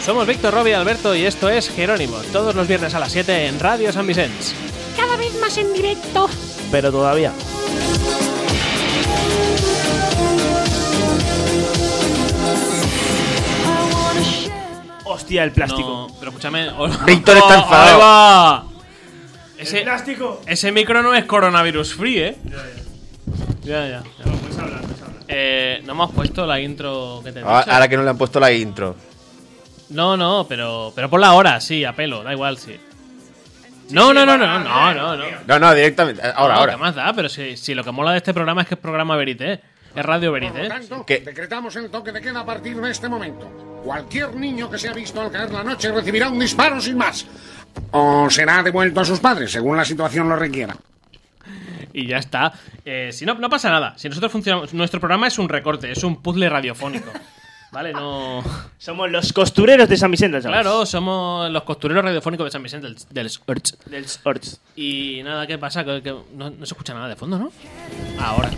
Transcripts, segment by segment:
Somos Víctor, Robbie y Alberto y esto es Jerónimo, todos los viernes a las 7 en Radio San Vicens. Cada vez más en directo. Pero todavía. Hostia, el plástico. No, pero escúchame. Víctor está enfadado. ¡Ahí va! ¿El plástico? Ese micro no es coronavirus free, ¿eh? Ya. Puedes hablar. No hemos puesto la intro que te he dicho. Ahora que no le han puesto la intro. No, pero por la hora, sí, a pelo, da igual, sí. No, Directamente. Ahora. ¿Qué más da? Pero si lo que mola de este programa es que es programa Verité. Es Radio Verité. Por lo tanto, ¿Qué? decretamos el toque de queda a partir de este momento. Cualquier niño que sea visto al caer la noche recibirá un disparo sin más. O será devuelto a sus padres, según la situación lo requiera. Y ya está. Si no pasa nada. Si nosotros funcionamos. Nuestro programa es un recorte, es un puzzle radiofónico. ¿Vale? No. Somos los costureros de San Vicente, ¿sabes? Claro, somos los costureros radiofónicos de San Vicente del Orch. Del Orts. Y nada, ¿qué pasa? Que no se escucha nada de fondo, ¿no? Ahora.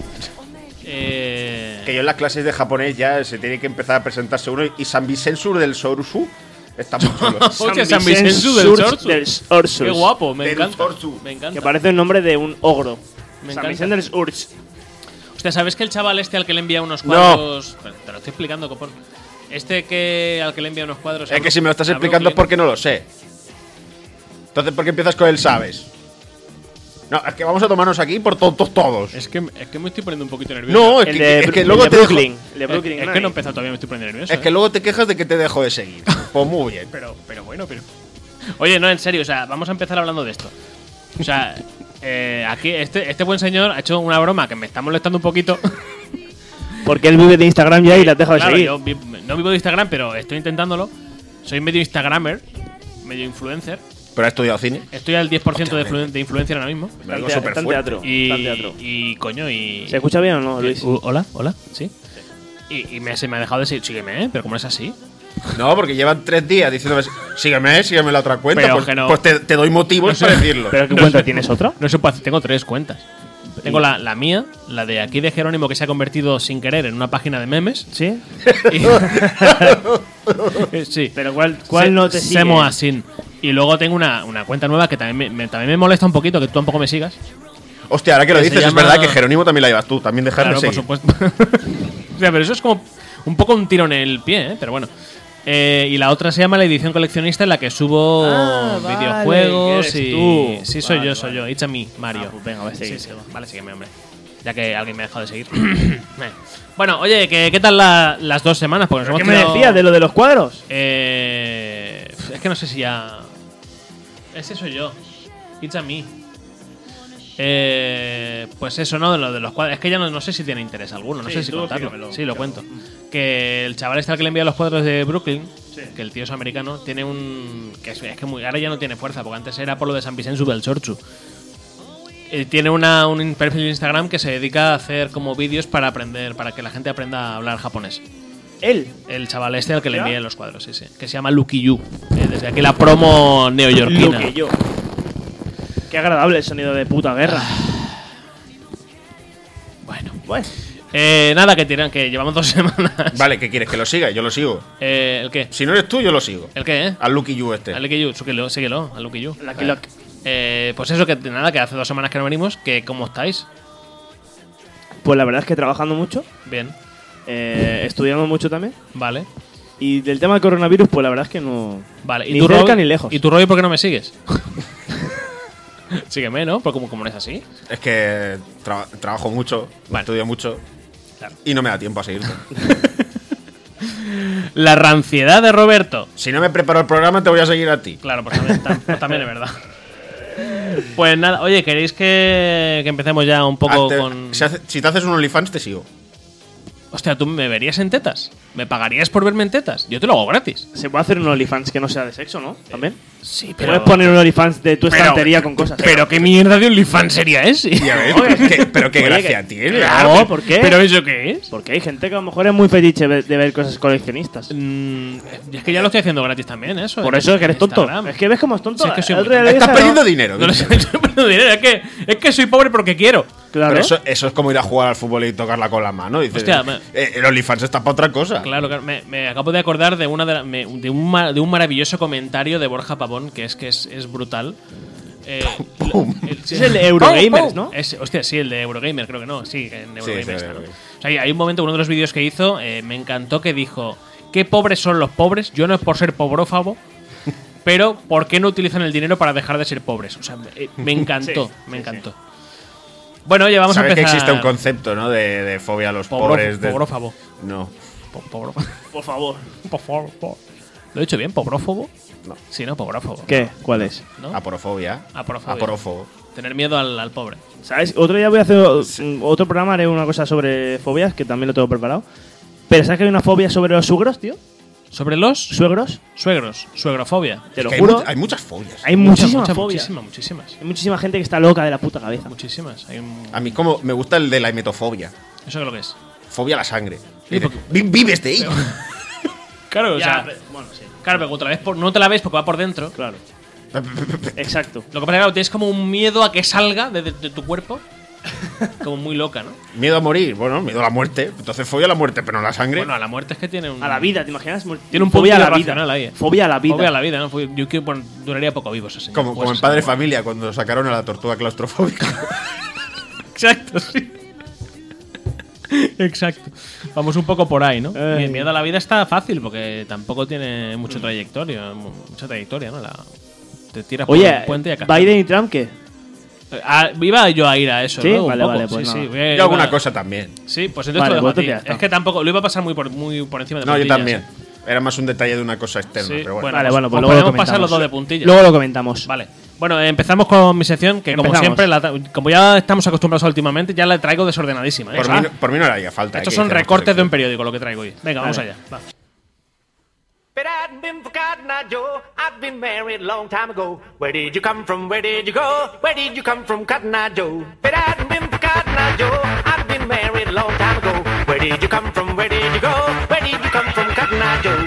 Que yo en las clases de japonés ya se tiene que empezar a presentarse uno y San Vicencio del Sorsu está muy chulo. Hostia, San Vicencio del Sorsu. Qué guapo, me encanta. Me encanta. Que parece el nombre de un ogro. Me San encanta. Vicente del Urts. Hostia, ¿sabes que el chaval este al que le envía unos cuadros... No. Te lo estoy explicando, copón. Al que le envía unos cuadros... Es que si me lo estás explicando es porque no lo sé. Entonces, ¿por qué empiezas con el sabes? No, es que vamos a tomarnos aquí por tontos todos. Es que me estoy poniendo un poquito nervioso. No, es que luego te dejo. Brooklyn, Es que no he empezado todavía, me estoy poniendo nervioso. Es que luego te quejas de que te dejo de seguir. Pues muy bien. Pero bueno. Oye, no, en serio, o sea, vamos a empezar hablando de esto. O sea, aquí este buen señor ha hecho una broma que me está molestando un poquito. Porque él vive de Instagram ya y la has dejado de seguir. Yo no vivo de Instagram, pero estoy intentándolo. Soy medio Instagramer, medio influencer. ¿Pero has estudiado cine? Estoy al 10% de influencer ahora mismo. Algo Está súper en fuerte. teatro. Y coño, y. ¿Se escucha bien o no, Luis? Hola, sí. Y se me ha dejado de seguir. Sígueme, pero ¿cómo es así? No, porque llevan 3 días diciéndome sígueme la otra cuenta. Pero Pues, que no. pues te doy motivos para decirlo. ¿Pero qué cuenta tienes otra? No se puede hacer, tengo 3 cuentas. Tengo la mía, la de aquí de Jerónimo, que se ha convertido sin querer en una página de memes. ¿Sí? Sí. ¿Pero cuál no te sigue? Semo Asin. Y luego tengo una cuenta nueva que también me molesta un poquito que tú tampoco me sigas. Hostia, ahora que lo Que se dices, es llama- verdad que Jerónimo también la llevas tú. También dejarme Claro, por seguir. supuesto. O sea, pero eso es como un poco un tiro en el pie, ¿eh? Pero bueno. Y la otra se llama La Edición Coleccionista, en la que subo vale, videojuegos que eres y. tú. Sí, soy Vale, yo. It's a me, Mario. Pues venga, voy a seguir. Sí. Vale, sígueme, hombre. Ya que alguien me ha dejado de seguir. Bueno, oye, ¿qué tal las 2 semanas? Porque nos ¿Qué hemos me tirado- decías de lo de los cuadros? Es que no sé si ya. Ese soy yo. It's a me. Pues eso, ¿no? De lo de los cuadros. Es que ya no sé si tiene interés alguno. No Sí, sé si tú contarlo. explícamelo. Sí, lo cuento. Que el chaval este al que le envía los cuadros de Brooklyn, que el tío es americano, tiene un. Que es que ahora ya no tiene fuerza, porque antes era por lo de San Vicencio del Sorchu. Tiene un perfil de Instagram que se dedica a hacer como vídeos para que la gente aprenda a hablar japonés. Él. El chaval este al que le ¿Ya? envía los cuadros, sí. Que se llama Lucky You. Desde aquí la promo neoyorquina. Lo que yo. Qué agradable el sonido de puta guerra. Bueno. Nada, que llevamos 2 semanas. Vale, ¿qué quieres? ¿Que lo siga? Yo lo sigo. ¿El qué? Si no eres tú, yo lo sigo. ¿El qué, Al Lucky You este. Al Lucky You, síguelo, al Lucky You. Lucky Luck. Pues eso, que nada, que hace 2 semanas que no venimos. Que ¿cómo estáis? Pues la verdad es que trabajando mucho, Bien, estudiando mucho también. vale. Y del tema del coronavirus, pues la verdad es que no. Vale, Ni tu cerca Robbie? ni lejos. ¿Y tu rollo por qué no me sigues? Sígueme, ¿no? Porque como no es así. Es que trabajo mucho, Vale. estudio mucho Claro. y no me da tiempo a seguirte. La ranciedad de Roberto. Si no me preparo el programa, te voy a seguir a ti. Claro, pues también es verdad. Pues nada, oye, ¿queréis que empecemos ya un poco con. Si te haces un OnlyFans, te sigo. Hostia, ¿tú me verías en tetas? ¿Me pagarías por verme en tetas? Yo te lo hago gratis. Se puede hacer un OnlyFans que no sea de sexo, ¿no? También. Sí, Puedes poner un OnlyFans de tu estantería con cosas. Pero ¿qué mierda de OnlyFans sería ese? Ya ves, pero qué Oye, gracia que- tiene. Claro, ¿por qué? ¿Pero eso qué es? Porque hay gente que a lo mejor es muy fetiche de ver cosas coleccionistas. Es que ya lo estoy haciendo gratis también, eso. Por eso es que eres tonto. Instagram. Es que ves cómo es tonto. Sí, es que soy El muy- otro día le Estás dije, perdiendo ¿no? dinero. No lo sé, estoy perdiendo dinero. Es que soy pobre porque quiero. Claro. Pero eso es como ir a jugar al fútbol y tocarla con la mano. Dices, Hostia, el OnlyFans está para otra cosa. Borja. Claro. Me acabo de acordar de de un maravilloso comentario de Borja Pavón, que es brutal. Es el de Eurogamers, ¿no? Hostia, sí, el de Eurogamer, creo que no. Sí, en Eurogamer sí, está, ¿no? Eurogamer. O sea, hay un momento, uno de los vídeos que hizo, me encantó, que dijo: ¿qué pobres son los pobres? Yo no es por ser pobrófabo, pero ¿por qué no utilizan el dinero para dejar de ser pobres? O sea, me encantó, me encantó. Bueno, oye, vamos a ¿Sabes que empezar. existe un concepto, ¿no? De fobia a los pobres? Pobrófabo. No. Por favor. Por favor. ¿Lo he dicho bien? ¿Pobrófobo? No. Sí, no, pobrófobo. ¿Qué? ¿Cuál es? ¿No? Aporofobia. Aporofobia. Aporófobo. Tener miedo al pobre. ¿Sabes? Otro día voy a hacer otro programa, haré una cosa sobre fobias, que también lo tengo preparado. Pero ¿sabes que hay una fobia sobre los suegros, tío? ¿Sobre los ¿Suegros? suegros? Suegrofobia. Te lo Que juro. hay muchas fobias. Hay muchísimas fobias. Muchísimas. Hay muchísima gente que está loca de la puta cabeza. Muchísimas. A mí como me gusta el de la hemetofobia. ¿Eso qué es lo que es? Fobia a la sangre. Sí, porque- Vives de ello. Claro, bueno, sí. claro, pero otra vez no te la ves porque va por dentro. Claro. Exacto. Lo que pasa es que claro, tienes como un miedo a que salga de tu cuerpo. Como muy loca, ¿no? Miedo a morir. Bueno, miedo a la muerte. Entonces fobia a la muerte, pero no a la sangre. Bueno, a la muerte es que tiene un. A la vida, ¿te imaginas? Tiene un fobia a punto la irracional vida. ahí, ¿eh? Fobia a la vida. Fobia a la vida, ¿no? Yo creo que duraría poco vivo ese señor. como en Pues, Padre ese- Familia, cuando sacaron a la tortuga claustrofóbica. Exacto, sí. Exacto. Vamos un poco por ahí, ¿no? Ay. El miedo a la vida está fácil porque tampoco tiene mucha trayectoria, ¿no? Te tiras por Oye, un puente y acá. ¿Biden y Trump qué? Iba yo a ir a eso, ¿Sí? ¿no? Un Vale, poco. vale, pues sí, nada. sí. Yo alguna cosa también. Sí, pues entonces Vale, te lo dejo pues a ti. ya está. Es que tampoco lo iba a pasar muy por encima de No, yo puntillas, también. ¿eh? Era más un detalle de una cosa externa, Sí, pero bueno. bueno, Vale, pues, bueno, pues os luego lo podemos pasar comentamos. los dos de puntillas. Luego lo comentamos. Vale. Bueno, empezamos con mi sección, que como Empezamos. siempre, como ya estamos acostumbrados últimamente, ya la traigo desordenadísima. ¿eh? Por mí no le haría falta. Estos que son hiciéramos recortes de sección. un periódico lo que traigo hoy. Venga, vamos Vale. allá. Va. But I've been forgotten, I Joe. I've been married a long time ago. Where did you come from? Where did you go? Where did you come from, Cotton Eye Joe? But I've been forgotten, I Joe. I've been married a long time ago. Where did you come from? Where did you go? Where did you come from, Cotton Eye Joe?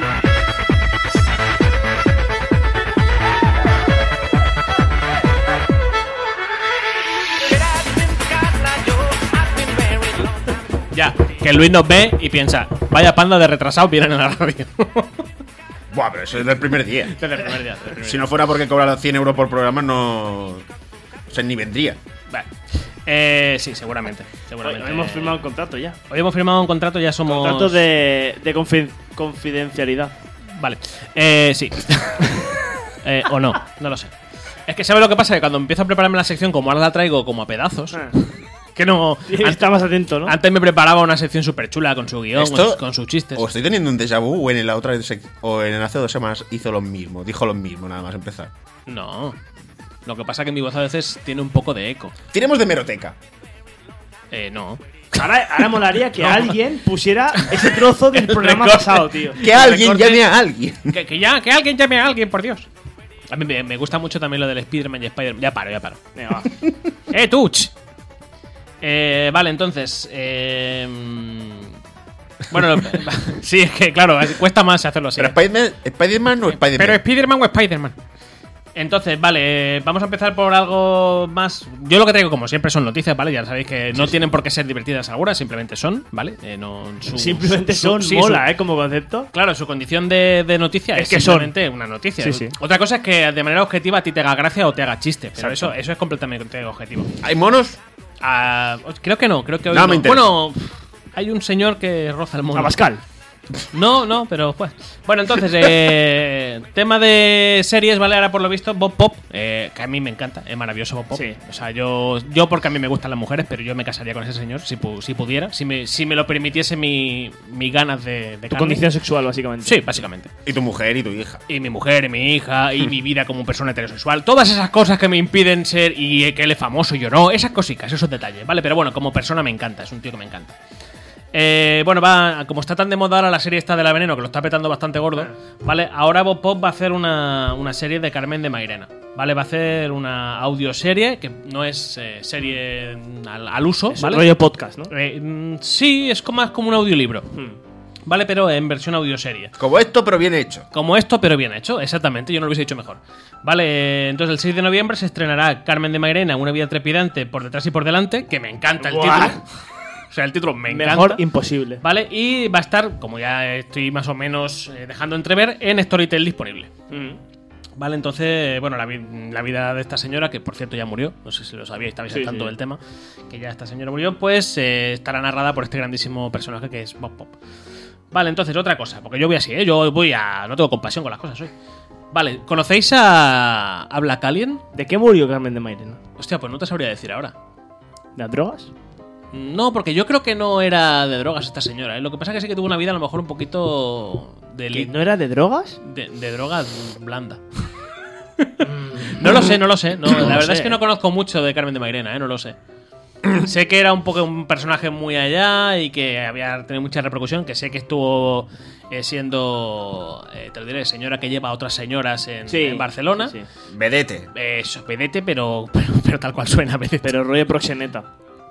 But I've been forgotten, I Joe. I've been married a long time ago. Ya, que Luis nos ve y piensa, vaya panda de retrasados vienen en la radio. Buah, pero eso es del primer día. Desde el primer día. Si no fuera porque cobra 100 euros por programa, no. O sea, ni vendría. Vale. Sí, seguramente. Hoy hemos firmado un contrato ya. Hoy hemos firmado un contrato, ya somos. Contrato de confidencialidad. Vale. Sí. O no, no lo sé. Es que ¿sabes lo que pasa? Que cuando empiezo a prepararme la sección, como ahora la traigo como a pedazos, que no. Está más atento, ¿no? Antes me preparaba una sección súper chula con su guión, Esto- con sus chistes. O estoy teniendo un déjà vu, o en la otra o en hace 2 semanas hizo lo mismo. Dijo lo mismo, nada más empezar. No. Lo que pasa es que mi voz a veces tiene un poco de eco. Tiremos de meroteca. No. Ahora molaría que alguien pusiera ese trozo del programa recorte. pasado, tío. Que alguien recorte- llame a alguien. Que alguien llame a alguien, por Dios. A mí me gusta mucho también lo del Spider-Man y Spider-Man. Ya paro. Venga, va. ¡Tú! Vale, entonces. Bueno, sí, es que claro, cuesta más hacerlo así. ¿Pero Spider-Man o Spider-Man? Pero Spider-Man o Spider-Man. Entonces, vale, vamos a empezar por algo más. Yo lo que traigo, como siempre, son noticias, ¿vale? Ya sabéis que no tienen por qué ser divertidas algunas, simplemente son, ¿vale? Simplemente son, sí, mola, como concepto. Claro, su condición de noticia Es es que simplemente una noticia. Sí, sí. Otra cosa es que de manera objetiva a ti te haga gracia o te haga chiste, pero Exacto. eso es completamente objetivo. ¿Hay monos? Creo que no, creo que hoy No me interesa. Bueno, hay un señor que roza el mono. Abascal. No, pero pues. Bueno, entonces, tema de series, ¿vale? Ahora por lo visto, Bob Pop, que a mí me encanta, es maravilloso Bob Pop. Sí. O sea, yo porque a mí me gustan las mujeres, pero yo me casaría con ese señor si pudiera, si me lo permitiese mi ganas de Tu carne. condición sexual, básicamente. Sí, básicamente. Y tu mujer y tu hija. Y mi mujer, y mi hija, y mi vida como persona heterosexual. Todas esas cosas que me impiden ser y que él es famoso y yo no. Esas cositas, esos detalles, ¿vale? Pero bueno, como persona me encanta, es un tío que me encanta. Bueno, como está tan de moda ahora la serie esta de La Veneno, que lo está petando bastante gordo, ¿vale? Ahora Bob Pop va a hacer una serie de Carmen de Mairena, ¿vale? Va a hacer una audioserie, que no es serie al uso, Es ¿vale? un rollo podcast, ¿no? Sí, es más como un audiolibro, ¿vale? Pero en versión audioserie. Como esto, pero bien hecho. Como esto, pero bien hecho, exactamente, yo no lo hubiese dicho mejor. Vale, entonces el 6 de noviembre se estrenará Carmen de Mairena, una vida trepidante por detrás y por delante, que me encanta el Buah. título. O sea, el título me encanta. Mejor imposible. Vale, y va a estar, como ya estoy más o menos dejando entrever, en Storytel disponible. Vale, entonces, bueno, la vida de esta señora, que por cierto ya murió, no sé si lo sabíais, estabais al tanto del tema, que ya esta señora murió, pues estará narrada por este grandísimo personaje que es Bob Pop. Vale, entonces, otra cosa, porque yo voy así, yo no tengo compasión con las cosas hoy. Vale, ¿conocéis a Black Alien? ¿De qué murió Carmen de Mairena? Hostia, pues no te sabría decir ahora. ¿De las drogas? No, porque yo creo que no era de drogas esta señora. Lo que pasa es que sí que tuvo una vida a lo mejor un poquito ¿Que no era de drogas? de drogas blanda. No lo sé. No, la verdad es que no conozco mucho de Carmen de Mairena, no lo sé. Sé que era un poco un personaje muy allá y que había tenido mucha repercusión, que sé que estuvo siendo, te lo diré, señora que lleva a otras señoras en Barcelona. Sí. Vedete. Eso, vedete, pero tal cual suena, vedete. Pero rollo proxeneta.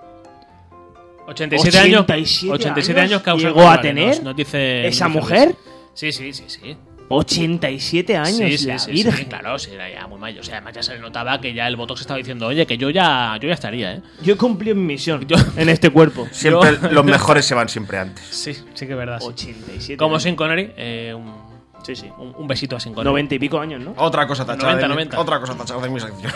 87 años. 87 años causa llegó a tener nos dice esa mujer. Sí. 87 años, Sí, la virgen. sí, claro, sí, era ya muy mayor. O sea, además ya se le notaba que ya el Botox estaba diciendo, oye, que yo ya estaría, ¿eh? Yo he cumplido mi misión en este cuerpo. Siempre los mejores se van siempre antes. Sí que es verdad. Sí. 87 Como años. Sean Connery, Sí. un besito a Sean Connery. 90 y pico años, ¿no? Otra cosa tachada 90. Otra cosa tachada de mi sección.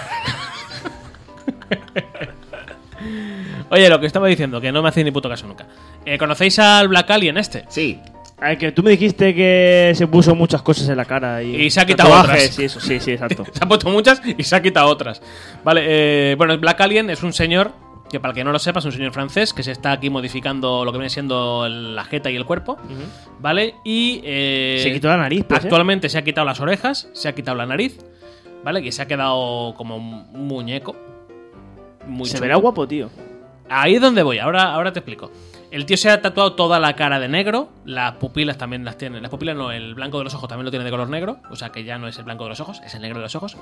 Oye, lo que estaba diciendo, que no me hacéis ni puto caso nunca. ¿Conocéis al Black Alien este? Sí. A ver, que tú me dijiste que se puso muchas cosas en la cara y se ha quitado tatuajes otras. y eso, sí, exacto. Se ha puesto muchas y se ha quitado otras. Vale, bueno, Black Alien es un señor que, para el que no lo sepa, es un señor francés que se está aquí modificando lo que viene siendo la jeta y el cuerpo. ¿Vale? Y se quitó la nariz, pues, actualmente se ha quitado las orejas, se ha quitado la nariz, ¿vale? Que se ha quedado como un muñeco. Muy se chulo. verá guapo, tío. Ahí es donde voy, ahora te explico. El tío se ha tatuado toda la cara de negro, las pupilas también las tiene. Las pupilas no, el blanco de los ojos también lo tiene de color negro, o sea que ya no es el blanco de los ojos, es el negro de los ojos.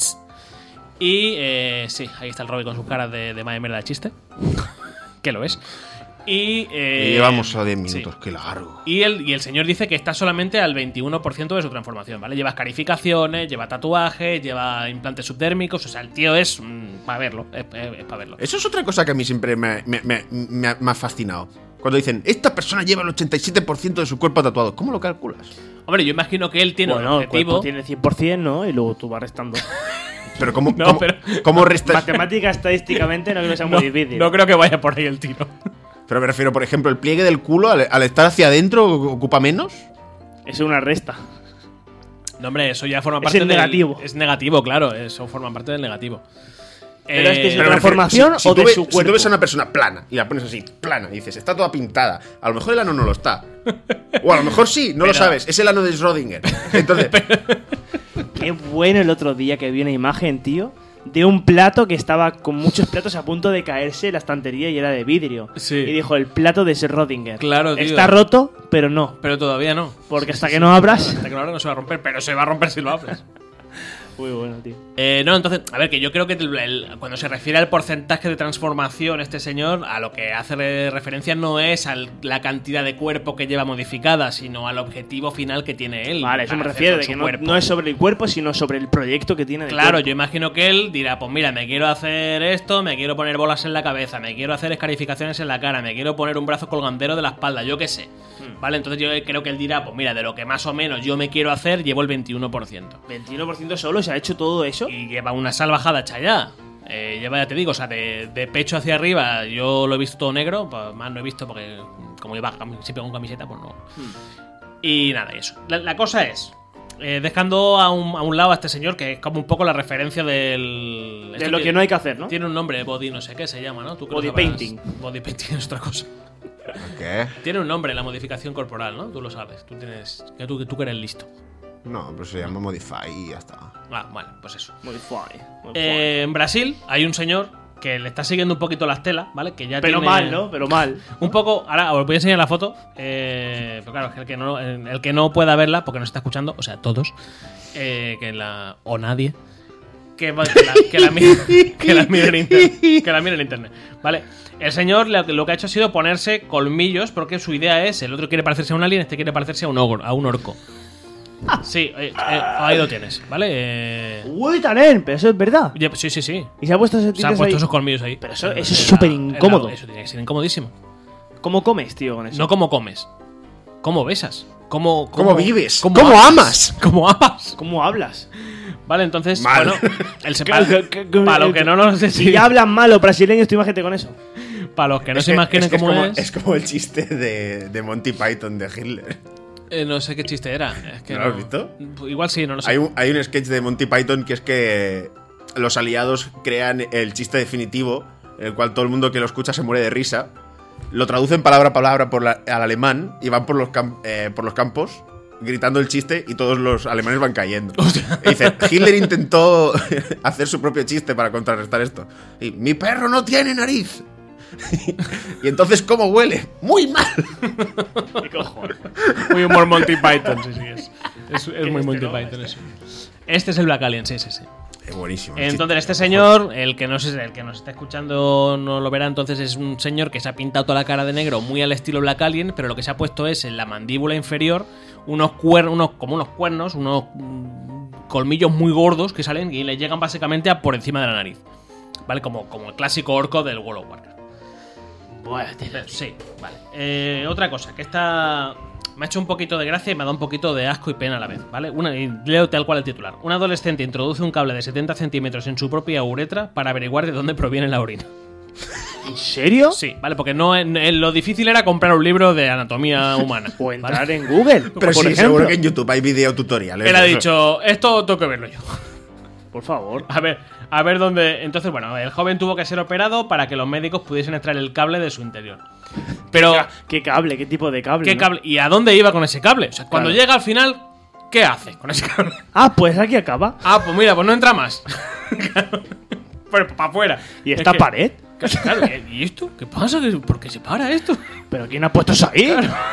Y sí, ahí está el Robbie con sus caras de madre mierda de chiste. Que lo es. Y llevamos a 10 minutos, sí. Qué largo. Y el señor dice que está solamente al 21% de su transformación, ¿vale? Lleva escarificaciones, lleva tatuajes, lleva implantes subdérmicos, o sea, el tío es para verlo, es para verlo. Eso es otra cosa que a mí siempre me ha fascinado. Cuando dicen, esta persona lleva el 87% de su cuerpo tatuado, ¿cómo lo calculas? Hombre, yo imagino que él tiene un objetivo. Tiene 100%, ¿no? Y luego tú vas restando. Pero ¿cómo, No, ¿cómo restas? Matemática, estadísticamente, no creo que sea muy difícil. No creo que vaya por ahí el tiro. Pero me refiero, por ejemplo, el pliegue del culo al estar hacia adentro ocupa menos. Es una resta. No, hombre, eso ya forma Es parte el negativo. Es negativo, claro, eso forma parte del negativo. Pero es que es Pero una me refiero, transformación si o tú de ves- su Si cuerpo. tú ves a una persona plana y la pones así, plana, y dices, está toda pintada, a lo mejor el ano no lo está. O a lo mejor sí, no lo sabes, es el ano de Schrödinger. Entonces, Qué bueno el otro día que vi una imagen, tío, de un plato que estaba con muchos platos a punto de caerse en la estantería y era de vidrio. Sí. Y dijo, el plato de Schrödinger. Claro, tío. Está roto, pero no. Pero todavía no. Porque hasta que no abras... Hasta que lo abras no se va a romper, pero se va a romper si lo abres. Muy bueno, tío. No, entonces, a ver, que yo creo que cuando se refiere al porcentaje de transformación este señor, a lo que hace referencia no es a la cantidad de cuerpo que lleva modificada, sino al objetivo final que tiene él. Vale, eso para me hacer refiero, con de su que cuerpo. no es sobre el cuerpo, sino sobre el proyecto que tiene de Claro, cuerpo. yo imagino que él dirá, pues mira, me quiero hacer esto, me quiero poner bolas en la cabeza, me quiero hacer escarificaciones en la cara, me quiero poner un brazo colgandero de la espalda, yo qué sé. Vale, entonces yo creo que él dirá, pues mira, de lo que más o menos yo me quiero hacer, llevo el 21%. 21% solo, se ha hecho todo eso. Y lleva una salvajada hecha ya. Lleva, ya te digo, o sea, de pecho hacia arriba, yo lo he visto todo negro, pues más no he visto porque como lleva siempre con camiseta, pues no. Y nada, eso. La cosa es, dejando a un lado a este señor, que es como un poco la referencia del... De lo que no hay que hacer, ¿no? Tiene un nombre, body no sé qué se llama, ¿no? ¿Tú Body sabrás? painting. Body painting es otra cosa. ¿qué? Tiene un nombre la modificación corporal, ¿no? Tú lo sabes. Tú tienes... Tú que eres listo. No, pero se llama Modify y ya está. Ah, vale, pues eso. Modify. En Brasil hay un señor que le está siguiendo un poquito las telas, ¿vale? Que ya Pero tiene mal, ¿no? Pero mal. Un poco, ahora os voy a enseñar la foto. Pero claro, es que el que no pueda verla, porque nos está escuchando, o sea, todos, o nadie, que la mire en internet. ¿Vale? El señor lo que ha hecho ha sido ponerse colmillos, porque su idea es, el otro quiere parecerse a un alien, este quiere parecerse a un orco. Sí, ahí lo tienes, ¿vale? Uy, Tanen, pero eso es verdad. Sí. Y se ha puesto ese Se han puesto esos colmillos ahí. Pero eso es súper incómodo. Eso tiene que ser incomodísimo. ¿Cómo comes, tío, con eso? No cómo comes. ¿Cómo besas? ¿Cómo vives? ¿Cómo amas? ¿Cómo amas? ¿Cómo hablas? Vale, entonces, Mal. bueno, para los que no lo sé Si ya hablan mal los brasileños, tú imagínate con eso. para los que no Es se que- imaginen es que cómo es como el chiste de Monty Python de Hitler. no sé qué chiste era. Es que ¿No lo has visto? Igual sí, no lo sé. Hay un sketch de Monty Python que es que los aliados crean el chiste definitivo, en el cual todo el mundo que lo escucha se muere de risa. Lo traducen palabra a palabra al alemán y van por los campos gritando el chiste y todos los alemanes van cayendo. Y dice, Hitler intentó hacer su propio chiste para contrarrestar esto. Y, mi perro no tiene nariz. Y entonces, ¿cómo huele? Muy mal. ¿Qué cojones? Muy humor Monty Python, sí, es muy Monty Python eso. Este es el Black Alien, sí. Es buenísimo. Entonces, este señor, el que nos está escuchando no lo verá, entonces es un señor que se ha pintado toda la cara de negro, muy al estilo Black Alien, pero lo que se ha puesto es en la mandíbula inferior unos cuernos, unos colmillos muy gordos que salen y le llegan básicamente a por encima de la nariz. ¿Vale? Como el clásico orco del World of Warcraft. Bueno, Sí, vale. Otra cosa, que esta me ha hecho un poquito de gracia y me ha dado un poquito de asco y pena a la vez, ¿vale? Y leo tal cual el titular. Un adolescente introduce un cable de 70 centímetros en su propia uretra para averiguar de dónde proviene la orina. ¿En serio? Sí, ¿vale? Porque lo difícil era comprar un libro de anatomía humana. O entrar ¿vale? en Google. Pero por sí, ejemplo. seguro que en YouTube hay videotutoriales. Él ha de eso. dicho, esto tengo que verlo yo. Por favor. A ver dónde... Entonces, bueno, el joven tuvo que ser operado para que los médicos pudiesen extraer el cable de su interior. Pero... ¿Qué cable? ¿Qué tipo de cable? ¿Qué no? cable? ¿Y a dónde iba con ese cable? O sea, cuando Claro. llega al final, ¿qué hace con ese cable? Ah, pues aquí acaba. Ah, pues mira, pues no entra más. Pero para afuera. ¿Y esta pared? Claro, ¿y esto? ¿Qué pasa? ¿Por qué se para esto? ¿Pero quién ha puesto eso ahí?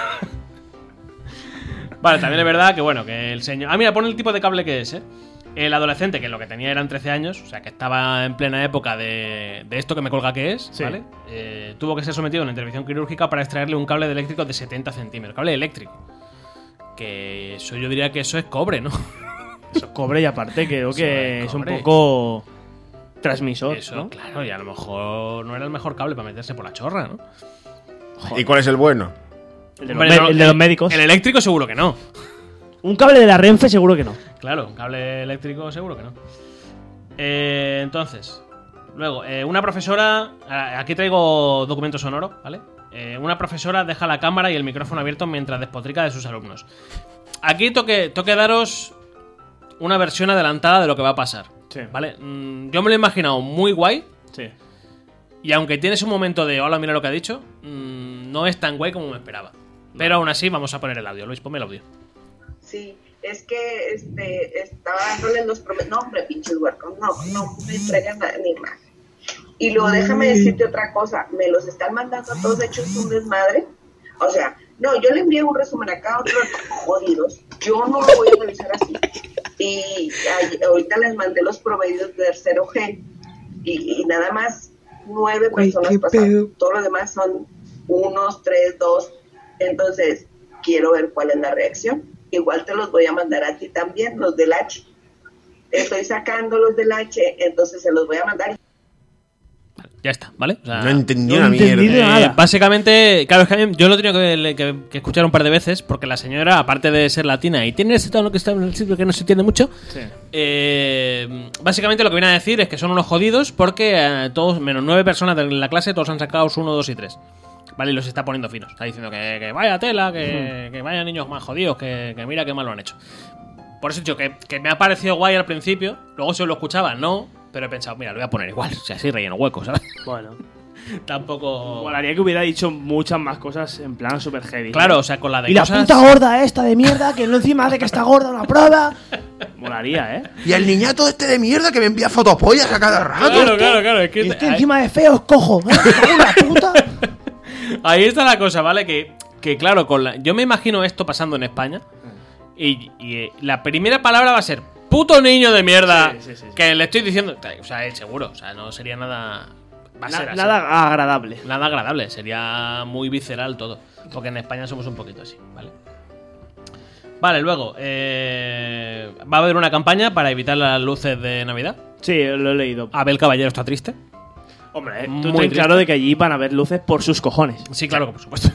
Vale, también es verdad que, bueno, que el señor... Ah, mira, pone el tipo de cable que es, ¿eh? El adolescente, que lo que tenía eran 13 años, o sea, que estaba en plena época de esto que me colga que es, Sí. ¿vale? Tuvo que ser sometido a una intervención quirúrgica para extraerle un cable eléctrico de 70 centímetros. Cable eléctrico. Que eso yo diría que eso es cobre, ¿no? Eso es cobre y aparte creo Eso que es es un cobre. poco transmisor, Eso, ¿no? claro, y a lo mejor no era el mejor cable para meterse por la chorra, ¿no? ¿Y cuál es el bueno? El de los, Hombre, no, el de los médicos. El eléctrico seguro que no. Un cable de la Renfe seguro que no. Claro, un cable eléctrico seguro que no. Entonces, luego, una profesora... Aquí traigo documento sonoro, ¿vale? Una profesora deja la cámara y el micrófono abierto mientras despotrica de sus alumnos. Aquí toque daros una versión adelantada de lo que va a pasar. Sí. ¿Vale? Yo me lo he imaginado muy guay. Sí. Y aunque tienes un momento de hola, mira lo que ha dicho, no es tan guay como me esperaba. Pero aún así vamos a poner el audio. Luis, ponme el audio. Sí, es que estaba dándole los promedios. No, hombre, pinches huercos, no me traigan ni imagen. Y luego déjame decirte otra cosa, me los están mandando a todos hechos un desmadre. O sea, no, yo le envié un resumen acá a otros jodidos. Yo no lo voy a revisar así. Y ahorita les mandé los promedios de tercero G. Y nada más 9 personas pasaron. Todo lo demás son 1, 3, 2. Entonces, quiero ver cuál es la reacción. Igual te los voy a mandar a ti también, los del H. Estoy sacando los del H, entonces se los voy a mandar. Ya está, ¿vale? O sea, No entendí no una entendí mierda. nada. Básicamente, claro, es que yo lo he tenido que escuchar un par de veces porque la señora, aparte de ser latina y tiene ese tono que está en el sitio que no se entiende mucho, Sí. básicamente lo que viene a decir es que son unos jodidos porque todos, menos 9 personas de la clase, todos han sacado 1, 2 y 3. Vale, y los está poniendo finos. Está diciendo que vaya tela, que vaya niños más jodidos, que mira qué mal lo han hecho. Por eso he dicho que me ha parecido guay al principio, luego si lo escuchaba, no, pero he pensado, mira, lo voy a poner igual, o sea, así relleno huecos, ¿sabes? Bueno. Tampoco... Molaría que hubiera dicho muchas más cosas en plan super heavy. Claro, ¿no? o sea, con la de Y la cosas... puta gorda esta de mierda, que no encima hace que está gorda una prueba. Molaría, ¿eh? Y el niñato este de mierda que me envía fotopollas a cada rato. Claro, es que... Y este encima de feo es cojo. ¿Eh? Me cago en la puta. Ahí está la cosa, ¿vale? Que claro, yo me imagino esto pasando en España y la primera palabra va a ser puto niño de mierda Sí. que le estoy diciendo, o sea, él seguro, o sea, no sería nada... Va a ser así. Nada agradable. Nada agradable, sería muy visceral todo, porque en España somos un poquito así, ¿vale? Vale, luego, va a haber una campaña para evitar las luces de Navidad. Sí, lo he leído. Abel Caballero está triste. Hombre, Muy tú ten triste. claro de que allí van a haber luces por sus cojones. Sí, claro, por supuesto.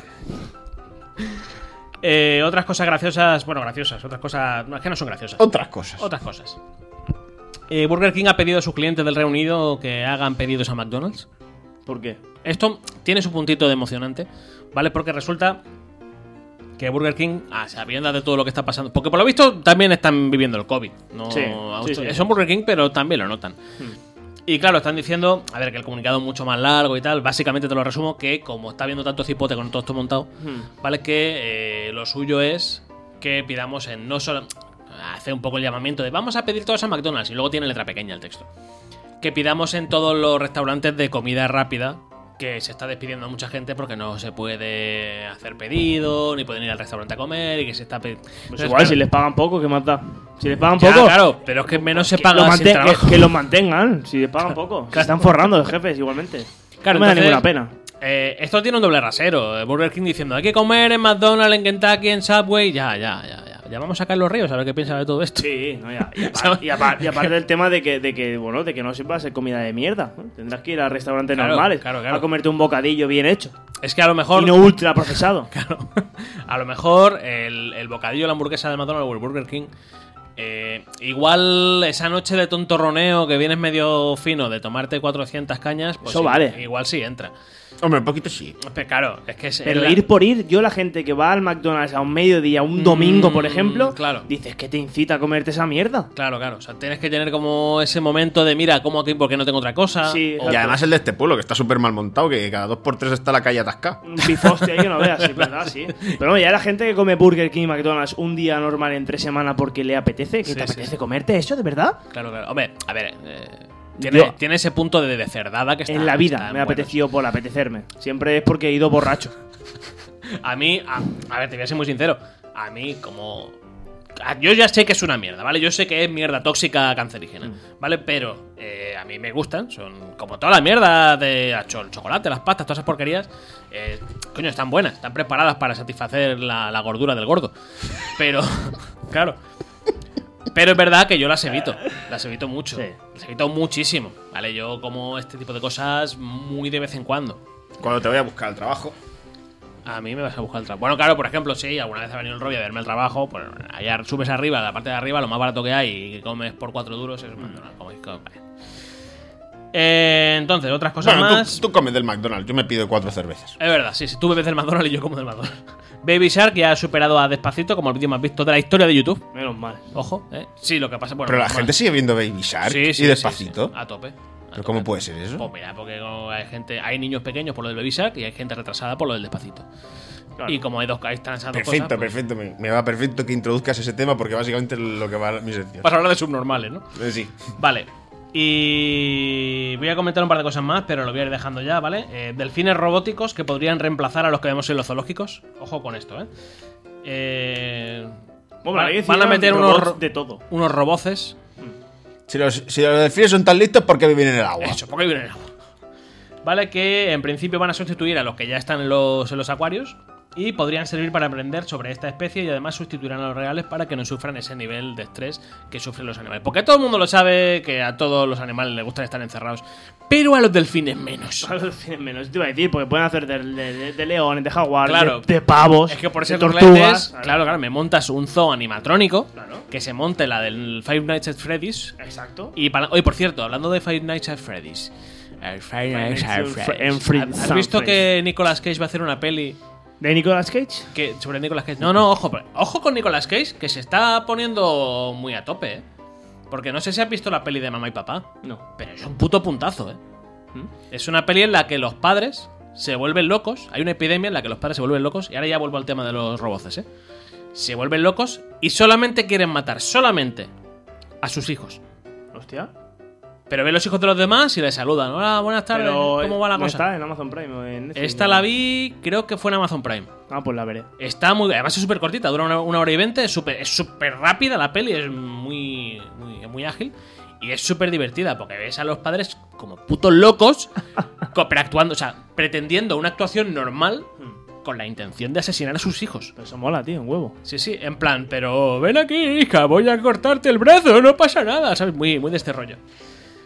Otras cosas graciosas. Bueno, graciosas. Otras cosas. No, es que no son graciosas. Otras cosas. Otras cosas. Burger King ha pedido a sus clientes del Reino Unido que hagan pedidos a McDonald's. ¿Por qué? Esto tiene su puntito de emocionante, ¿vale? Porque resulta que Burger King, sabiendo de todo lo que está pasando, porque por lo visto también están viviendo el COVID. No, Sí, sí. Son Burger King, pero también lo notan. Y claro, están diciendo, a ver, que el comunicado es mucho más largo y tal. Básicamente te lo resumo que como está habiendo tanto cipote con todo esto montado, ¿vale? Que lo suyo es que pidamos en no solo... Hace un poco el llamamiento de vamos a pedir todos a McDonald's y luego tiene letra pequeña el texto. Que pidamos en todos los restaurantes de comida rápida, que se está despidiendo a mucha gente porque no se puede hacer pedido, ni pueden ir al restaurante a comer y que se está Pues igual, si les pagan poco, ¿qué más da? Si les pagan Ya, poco, claro, pero es que menos se que, paga lo sin trabajo. que los mantengan. Si les pagan poco. Se están forrando los jefes igualmente. Claro, no me da entonces, ninguna pena. Esto tiene un doble rasero. Burger King diciendo hay que comer en McDonald's, en Kentucky, en Subway. Ya vamos a sacar los ríos a ver qué piensa de todo esto. Sí, no, y aparte del tema de que no siempre va a ser comida de mierda, ¿no? Tendrás que ir a restaurantes Claro, normales claro. a comerte un bocadillo bien hecho Es que a lo mejor. y no ultra procesado. Claro. A lo mejor el bocadillo, la hamburguesa de McDonald's o el Burger King. Igual esa noche de tontorroneo que vienes medio fino de tomarte 400 cañas, pues Eso sí, vale. Igual sí entra. Hombre, un poquito sí. Pero claro, es que Pero ir por ir, yo la gente que va al McDonald's a un mediodía, un domingo, por ejemplo, claro. dices que te incita a comerte esa mierda. Claro. O sea, tienes que tener como ese momento de mira, ¿cómo aquí? ¿Por qué no tengo otra cosa? Sí, O- Y además el de este pueblo, que está súper mal montado, que cada 2x3 está la calle atascada. Un bifoste ahí que no veas, sí, verdad, sí. Pero bueno, ya la gente que come Burger King y McDonald's un día normal entre semana porque le apetece, ¿qué Sí, te sí, apetece sí. comerte eso, de verdad? Claro. Hombre, a ver. Yo- Tiene ese punto de cerdada que está. En la vida está me ha bueno. apetecido por apetecerme. Siempre es porque he ido borracho. A mí, a ver, te voy a ser muy sincero. A mí, como. Yo ya sé que es una mierda, ¿vale? Yo sé que es mierda tóxica cancerígena, ¿vale? Pero a mí me gustan. Son como toda la mierda de el chocolate, las pastas, todas esas porquerías. Coño, están buenas, están preparadas para satisfacer la gordura del gordo. Pero, claro. Pero es verdad que yo las evito mucho. Sí. Las evito muchísimo, ¿vale? Yo como este tipo de cosas muy de vez en cuando. Cuando te voy a buscar el trabajo. A mí me vas a buscar el trabajo. Bueno, claro, por ejemplo, sí, alguna vez ha venido el Robbie a verme el trabajo, pues allá subes arriba, la parte de arriba, lo más barato que hay y comes por 4 duros es un McDonald's. Entonces, otras cosas Bueno, más. tú comes del McDonald's, yo me pido 4 cervezas. Es verdad, sí, tú bebes del McDonald's y yo como del McDonald's. Baby Shark ya ha superado a Despacito como el vídeo más visto de la historia de YouTube. Menos mal. Ojo, ¿eh? Sí, lo que pasa... Bueno, Pero la normal. gente sigue viendo Baby Shark Sí, sí, y Despacito. sí, sí. A tope. ¿Pero cómo puede ser eso? Pues mira, porque hay niños pequeños por lo del Baby Shark y hay gente retrasada por lo del Despacito. Claro. Y como hay están esas dos Perfecto, cosas, pues, perfecto. Me va perfecto que introduzcas ese tema porque básicamente es lo que va a mi sección. vas a hablar de subnormales, ¿no? Sí. Vale. Y voy a comentar un par de cosas más, pero lo voy a ir dejando ya, ¿vale? Delfines robóticos que podrían reemplazar a los que vemos en los zoológicos. Ojo con esto, Bueno, ahí van a decían meter robots de todo. unos roboces. Si los delfines son tan listos, ¿por qué viven en el agua? Eso, porque viven en el agua. Vale, que en principio van a sustituir a los que ya están en los acuarios y podrían servir para aprender sobre esta especie y además sustituirán a los reales para que no sufran ese nivel de estrés que sufren los animales. Porque todo el mundo lo sabe que a todos los animales les gusta estar encerrados, pero a los delfines menos. A los delfines menos, te iba a decir, porque pueden hacer de leones, de jaguares, Claro. de pavos, Es que por de ser tortugas. tortugas, claro, me montas un zoo animatrónico Claro. que se monte la del Five Nights at Freddy's. Exacto. Y hoy, por cierto, hablando de Five Nights at Freddy's. Five Nights at Freddy's. ¿Has visto que Nicolas Cage va a hacer una peli ¿De Nicolas Cage? sobre Nicolas Cage? No, ojo con Nicolas Cage, que se está poniendo muy a tope, ¿eh? Porque no sé si has visto la peli de Mamá y Papá. No. Pero es un puto puntazo, ¿eh? Es una peli en la que los padres se vuelven locos. Hay una epidemia en la que los padres se vuelven locos. Y ahora ya vuelvo al tema de los roboces, ¿eh? Se vuelven locos y solamente quieren matar, solamente, a sus hijos. Hostia. Pero ven los hijos de los demás y les saludan. Hola, buenas tardes, Pero, ¿cómo va la ¿no cosa? está en Amazon Prime o en Netflix? Esta la vi, creo que fue en Amazon Prime. Ah, pues la veré. Está muy. Además es súper cortita, dura una hora y 20. Es súper rápida la peli, es muy ágil. Y es súper divertida porque ves a los padres como putos locos, pero actuando, o sea, pretendiendo una actuación normal con la intención de asesinar a sus hijos. Pero eso mola, tío, un huevo. Sí, en plan, pero ven aquí, hija, voy a cortarte el brazo, no pasa nada, ¿sabes? Muy de este rollo.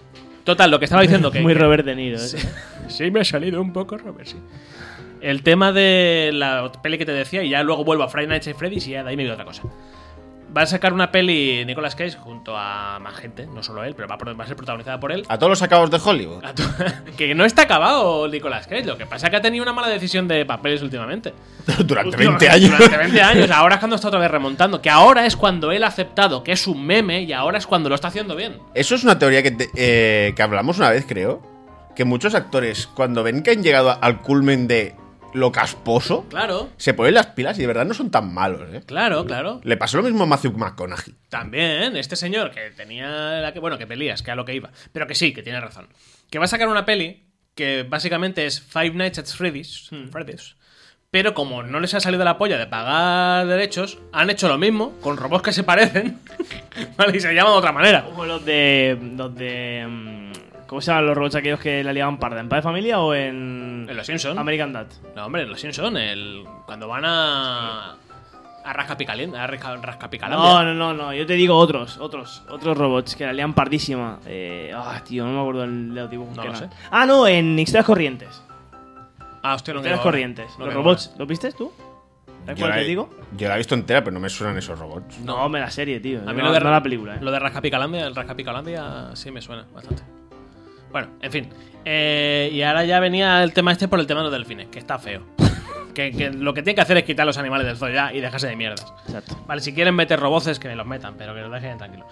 Total, lo que estaba diciendo que... Muy Robert De Niro. Sí, me ha salido un poco, Robert, sí. El tema de la peli que te decía, y ya luego vuelvo a Friday Night at Freddy's y ya de ahí me veo otra cosa. Va a sacar una peli Nicolas Cage junto a más gente, no solo él, pero va a ser protagonizada por él. A todos los acabados de Hollywood. Que no está acabado Nicolas Cage, lo que pasa es que ha tenido una mala decisión de papeles últimamente. Durante 20 años. Durante 20 años, ahora es cuando está otra vez remontando. Que ahora es cuando él ha aceptado que es un meme y ahora es cuando lo está haciendo bien. Eso es una teoría que hablamos una vez, creo. Que muchos actores, cuando ven que han llegado al culmen de lo casposo, Claro, se ponen las pilas y de verdad no son tan malos, ¿eh? claro, claro. Le pasó lo mismo a Matthew McConaughey. También, este señor que tenía que pelías, que a lo que iba. Pero que sí, que tiene razón. Que va a sacar una peli que básicamente es Five Nights at Freddy's. Pero como no les ha salido la polla de pagar derechos, han hecho lo mismo con robots que se parecen. ¿Vale? Y se llaman de otra manera. Como los de ¿cómo se llaman los robots aquellos que la liaban parda? ¿En Padre de Familia o en En Los Simpsons. American Dad? No, hombre, en Los Simpsons, cuando van a Rascapicalandia. No. Yo te digo otros robots que la lian pardísima. Tío, no me acuerdo de los dibujos. No que lo eran. sé. No, en Historias Corrientes. Hostia, no Historias digo, Corrientes. no Los digo robots. ahora. ¿Los viste tú? ¿Sabes Yo cuál la, te he, digo? yo la he visto entera, pero no me suenan esos robots. No, la serie, tío. A mí no, lo de no la película, Lo de Rascapicalandia, el Rascapicalandia sí me suena bastante. Bueno, en fin. Y ahora ya venía el tema por el tema de los delfines, que está feo. que lo que tienen que hacer es quitar los animales del zoo ya y dejarse de mierdas. Exacto. Vale, si quieren meter roboces, que me los metan, pero que los dejen tranquilos.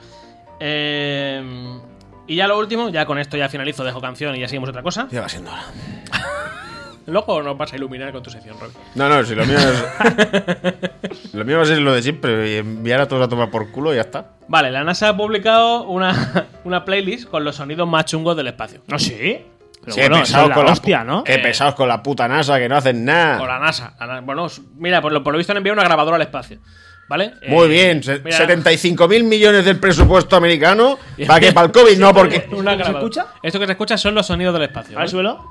Y ya lo último, ya con esto ya finalizo, dejo canción y ya seguimos otra cosa. Ya va siendo hora. Luego nos vas a iluminar con tu sección, Robbie. No, si lo mío es. Lo mío va a ser lo de siempre. Y enviar a todos a tomar por culo y ya está. Vale, la NASA ha publicado una playlist con los sonidos más chungos del espacio. ¿No sí? Pero Sí, bueno, eso pesados es con la la hostia, ¿no? Qué pesados con la puta NASA que no hacen nada. Con la NASA. Bueno, mira, por lo visto han enviado una grabadora al espacio. ¿Vale? Muy bien, mira, 75.000 millones del presupuesto americano. ¿Para que para el COVID? No, porque. una ¿Se grabadora. escucha? Esto que se escucha son los sonidos del espacio. ¿Al ¿vale? suelo?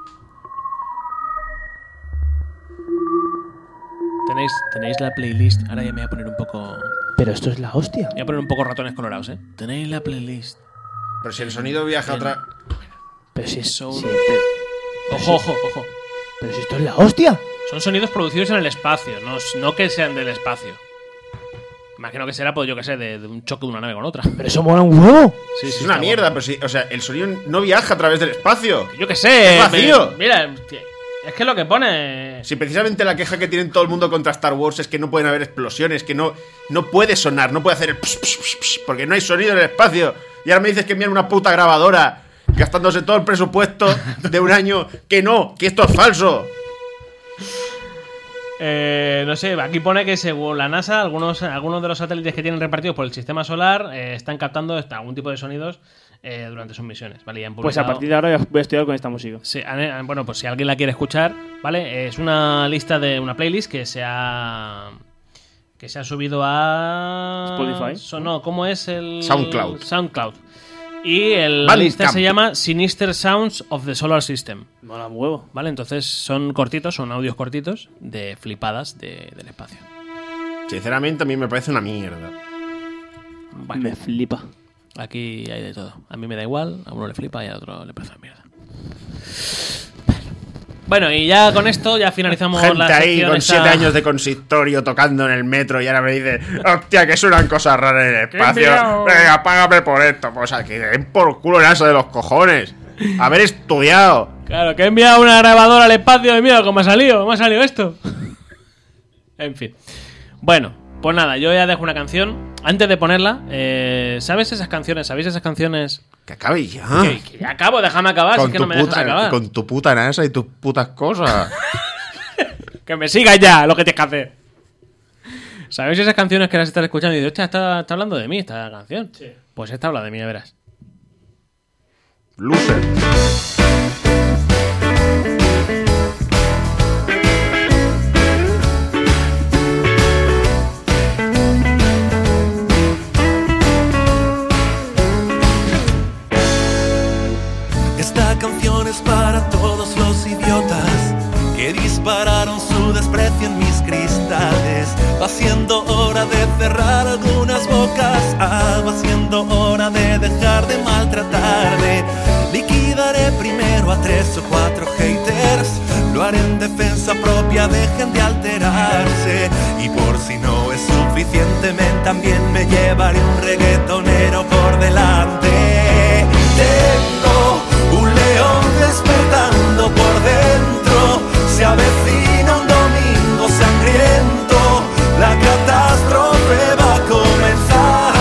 Tenéis la playlist. Ahora ya me voy a poner un poco. Pero esto es la hostia. Voy a poner un poco ratones colorados, ¿eh? Tenéis la playlist. Pero si el sonido viaja atrás. Pero si es... Son- sí, Ojo. pero si esto es la hostia. Son sonidos producidos en el espacio, no que sean del espacio. Imagino que será, pues yo que sé, de un choque de una nave con otra. Pero eso mola un huevo. Sí, Es una mierda, pero sí. O sea, el sonido no viaja a través del espacio. Yo que sé. Es vacío. Mira, es que lo que pone. Si precisamente la queja que tienen todo el mundo contra Star Wars es que no pueden haber explosiones, que no puede sonar, no puede hacer el psh, psh, psh, psh, porque no hay sonido en el espacio. Y ahora me dices que envían una puta grabadora gastándose todo el presupuesto de un año. Que esto es falso. No sé, aquí pone que según la NASA, algunos de los satélites que tienen repartidos por el sistema solar están captando algún tipo de sonidos durante sus misiones, ¿vale? Y han Pues a publicado- partir de ahora voy a estudiar con esta música. Sí, bueno, pues si alguien la quiere escuchar, ¿vale? Es una lista de una playlist que se ha subido a Spotify. No, ¿cómo es el SoundCloud. Y la Bandcamp. lista se llama Sinister Sounds of the Solar System. Mola un huevo. ¿Vale? Entonces son cortitos, son audios cortitos de flipadas del espacio. Sinceramente, a mí me parece una mierda. Bueno, Me flipa. aquí hay de todo. A mí me da igual, a uno le flipa y a otro le parece una mierda. Bueno, y ya con esto ya finalizamos Gente la ahí sección con esta- 7 años de consistorio tocando en el metro y ahora me dice, hostia, que suenan cosas raras en el espacio. enviado! Venga, págame por esto. Pues a que den por culo el asa de los cojones. Haber estudiado. Claro, que he enviado una grabadora al espacio y mira cómo me ha salido esto. En fin. Bueno, pues nada, yo ya dejo una canción. Antes de ponerla, ¿sabéis esas canciones? Que acabe ya. Que ya acabo, déjame acabar, si es que no me dejas acabar. Con tu puta NASA y tus putas cosas. Que me sigas ya, lo que tienes que hacer. ¿Sabéis esas canciones que las estás escuchando y dices, hostia, está hablando de mí esta canción? Sí. Pues esta habla de mí, ya verás. Loser. Esta canción es para todos los idiotas que dispararon su desprecio en mis cristales. Va siendo hora de cerrar algunas bocas, va siendo hora de dejar de maltratarme. copia dejen de alterarse. Y por si no es suficiente, también me llevaré un reggaetonero por delante. Tengo un león despertando por dentro, se avecina un domingo sangriento, la catástrofe va a comenzar.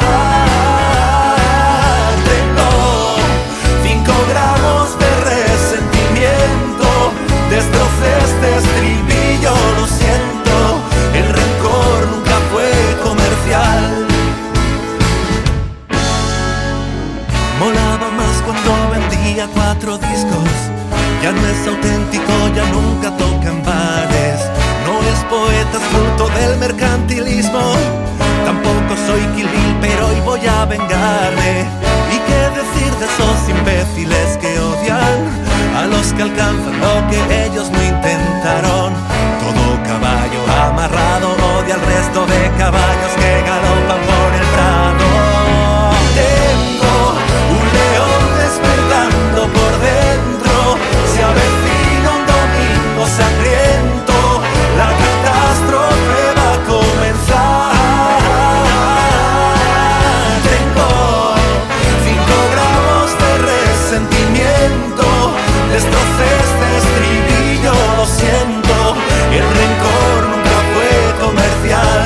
Tengo 5 gramos de resentimiento, destrocé este estribillo, lo siento, el rencor nunca fue comercial. Molaba más cuando vendía 4 discos, ya no es auténtico, ya nunca toca en bares. No es poeta, es fruto del mercantilismo. Tampoco soy Kill Bill, pero hoy voy a vengarme. ¿Y qué decir de esos imbéciles que odian a los que alcanzan lo que ellos no intentaron? Todo caballo amarrado odia al resto de caballos que galopan por el prado. Tengo un león despertando por dentro, se avecina un domingo sangriento, la catástrofe va a comenzar. Tengo 5 gramos de resentimiento, destrocé este estribillo, lo siento, el rencor nunca fue comercial.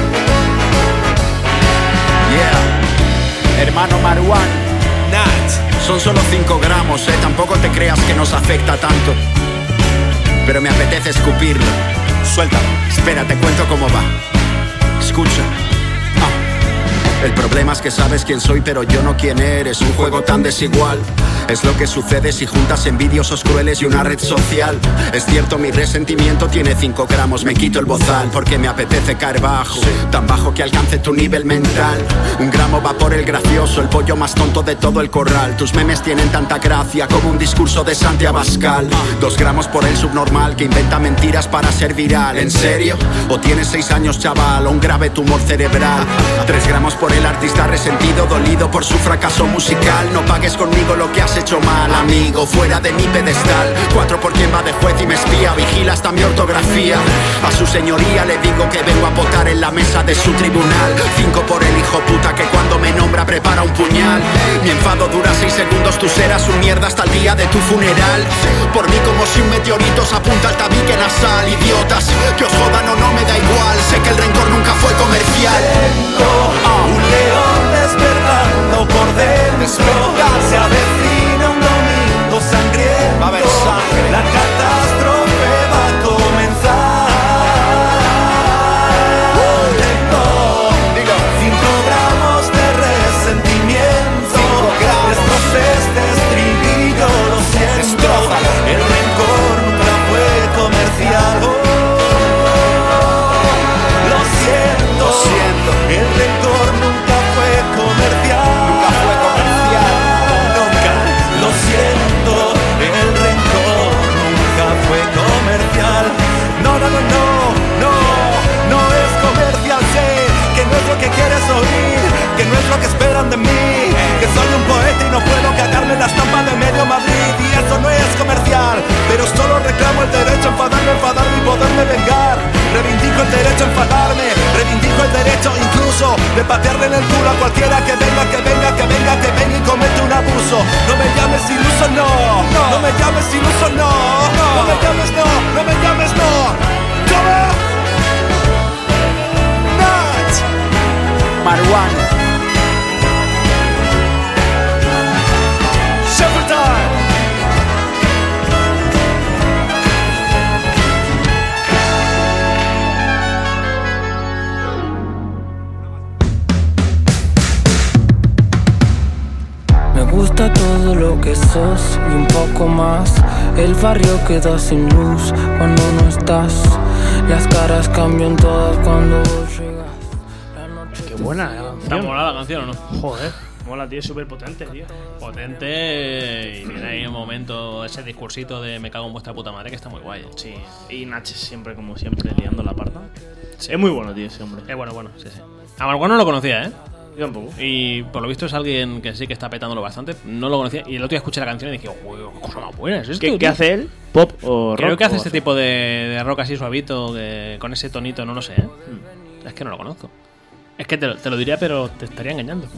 Yeah, hermano Marwan, Nat, son solo 5 gramos, tampoco te creas que nos afecta tanto. Pero me apetece escupirlo. Suéltalo. Espera, te cuento cómo va. Escucha. El problema es que sabes quién soy, pero yo no quién eres. Un juego tan desigual. Es lo que sucede si juntas envidiosos crueles y una red social. Es cierto, mi resentimiento tiene 5 gramos. Me quito el bozal porque me apetece caer bajo, tan bajo que alcance tu nivel mental. 1 gramo va por el gracioso, el pollo más tonto de todo el corral. Tus memes tienen tanta gracia como un discurso de Santi Abascal. 2 gramos por el subnormal que inventa mentiras para ser viral. ¿En serio? ¿O tienes 6 años, chaval, o un grave tumor cerebral? 3 gramos por el artista resentido, dolido por su fracaso musical. No pagues conmigo lo que has hecho mal, amigo, fuera de mi pedestal. 4 por quien va de juez y me espía, vigila hasta mi ortografía. A su señoría le digo que vengo a votar en la mesa de su tribunal. 5 por el hijo puta que cuando me nombra prepara un puñal. Mi enfado dura 6 segundos, tú serás un mierda hasta el día de tu funeral. Por mí como si un meteorito se apunta al tabique nasal. Idiotas, que os jodan o no me da igual, sé que el rencor nunca fue comercial. Tengo un león despertando por dentro, se avecina un domingo sangriento, va a haber sangre, la catástrofe va a comenzar. Tengo 5 gramos de resentimiento, destrocé este estribillo, lo siento, el rencor nunca fue comercial. Lo siento, el rencor nunca fue comercial. Nunca fue comercial, nunca. Lo siento, el rencor nunca fue comercial. No es comercial, sé que no es lo que quieres oír, que no es lo que esperan de mí, que soy un poeta y no puedo cagarme la estampa de medio Madrid. Y eso no es comercial, pero solo reclamo el derecho a enfadarme y poderme vengar. Reivindico el derecho a enfadarme, reivindico el derecho incluso de patearle en el culo a cualquiera que venga y comete un abuso. No me llames iluso, no me llames iluso, no me llames, no me llames, no. ¿Cómo? Nat Marwan. Shuffle time. Me gusta todo lo que sos y un poco más. El barrio queda sin luz cuando no estás. Las caras cambian todas cuando vos llegas. Qué buena la canción. ¿Está molada la canción o no? Joder, mola, tío, es súper potente, tío. Potente, y tiene ahí un momento, ese discursito de me cago en vuestra puta madre que está muy guay. Sí, y Nach siempre, como siempre, liando la parda. Sí. Es muy bueno, tío, ese hombre. Bueno, sí. A Marwan no lo conocía, ¿eh? Yo tampoco. Y por lo visto es alguien que sí que está petándolo bastante. No lo conocía. Y el otro día escuché la canción y dije, uy, qué cosa más buena es esto. ¿Qué tío. hace él? ¿Pop o rock? Creo que hace o este tipo de rock así suavito, con ese tonito, no lo sé, ¿eh? Es que no lo conozco. Es que te lo diría, pero te estaría engañando.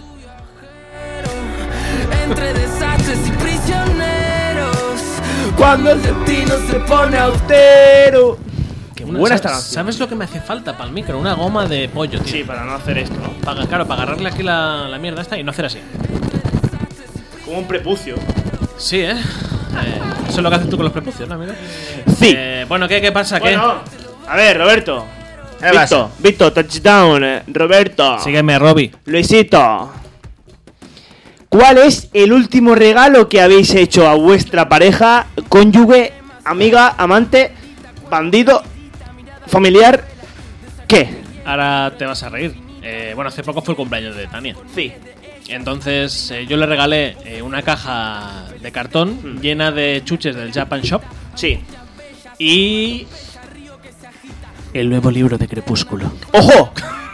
Entre desastres y prisioneros, cuando el destino se pone austero. Qué buena esta canción. ¿Sabes lo que me hace falta para el micro? Una goma de pollo, tío. Sí, para no hacer esto. Claro, para agarrarle aquí la mierda esta y no hacer así. Como un prepucio. Sí, ¿eh? Eso es lo que haces tú con los prepucios, ¿no, amigo? Sí. Bueno, ¿qué pasa? Bueno, a ver, Roberto. pasa? Víctor, touchdown. Roberto. Sígueme, Robbie. Luisito. ¿Cuál es el último regalo que habéis hecho a vuestra pareja, cónyuge, amiga, amante, bandido, familiar? ¿Qué? Ahora te vas a reír. Bueno, hace poco fue el cumpleaños de Tania. Sí. Entonces yo le regalé una caja de cartón llena de chuches del Japan Shop. Sí. Y el nuevo libro de Crepúsculo. ¡Ojo!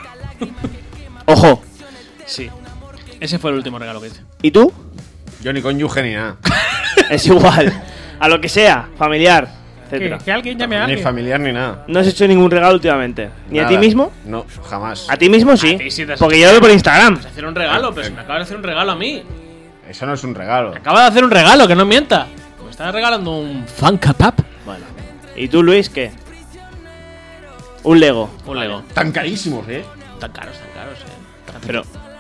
¡Ojo! Sí. Ese fue el último regalo que hice. ¿Y tú? Yo ni cónyuge ni nada. Es igual. A lo que sea, familiar, etcétera. Que alguien llame a Ni alguien. familiar ni nada. ¿No has hecho ningún regalo últimamente? ¿Ni Nada. a ti mismo? No, jamás. A ti mismo sí. A ti sí te has Porque hecho. yo lo veo por Instagram. Vas a hacer un regalo, pero se me acaba de hacer un regalo a mí. Eso no es un regalo. Acaba de hacer un regalo, que no mienta. Me está regalando un Funko Pop. Bueno. ¿Y tú, Luis, qué? Un Lego. Un Lego. Tan carísimos, Tan caros, Pero.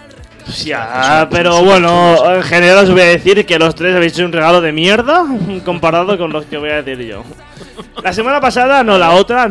Ya, pero bueno, en general os voy a decir que los tres habéis hecho un regalo de mierda comparado con los que voy a decir yo. La semana pasada, no la otra,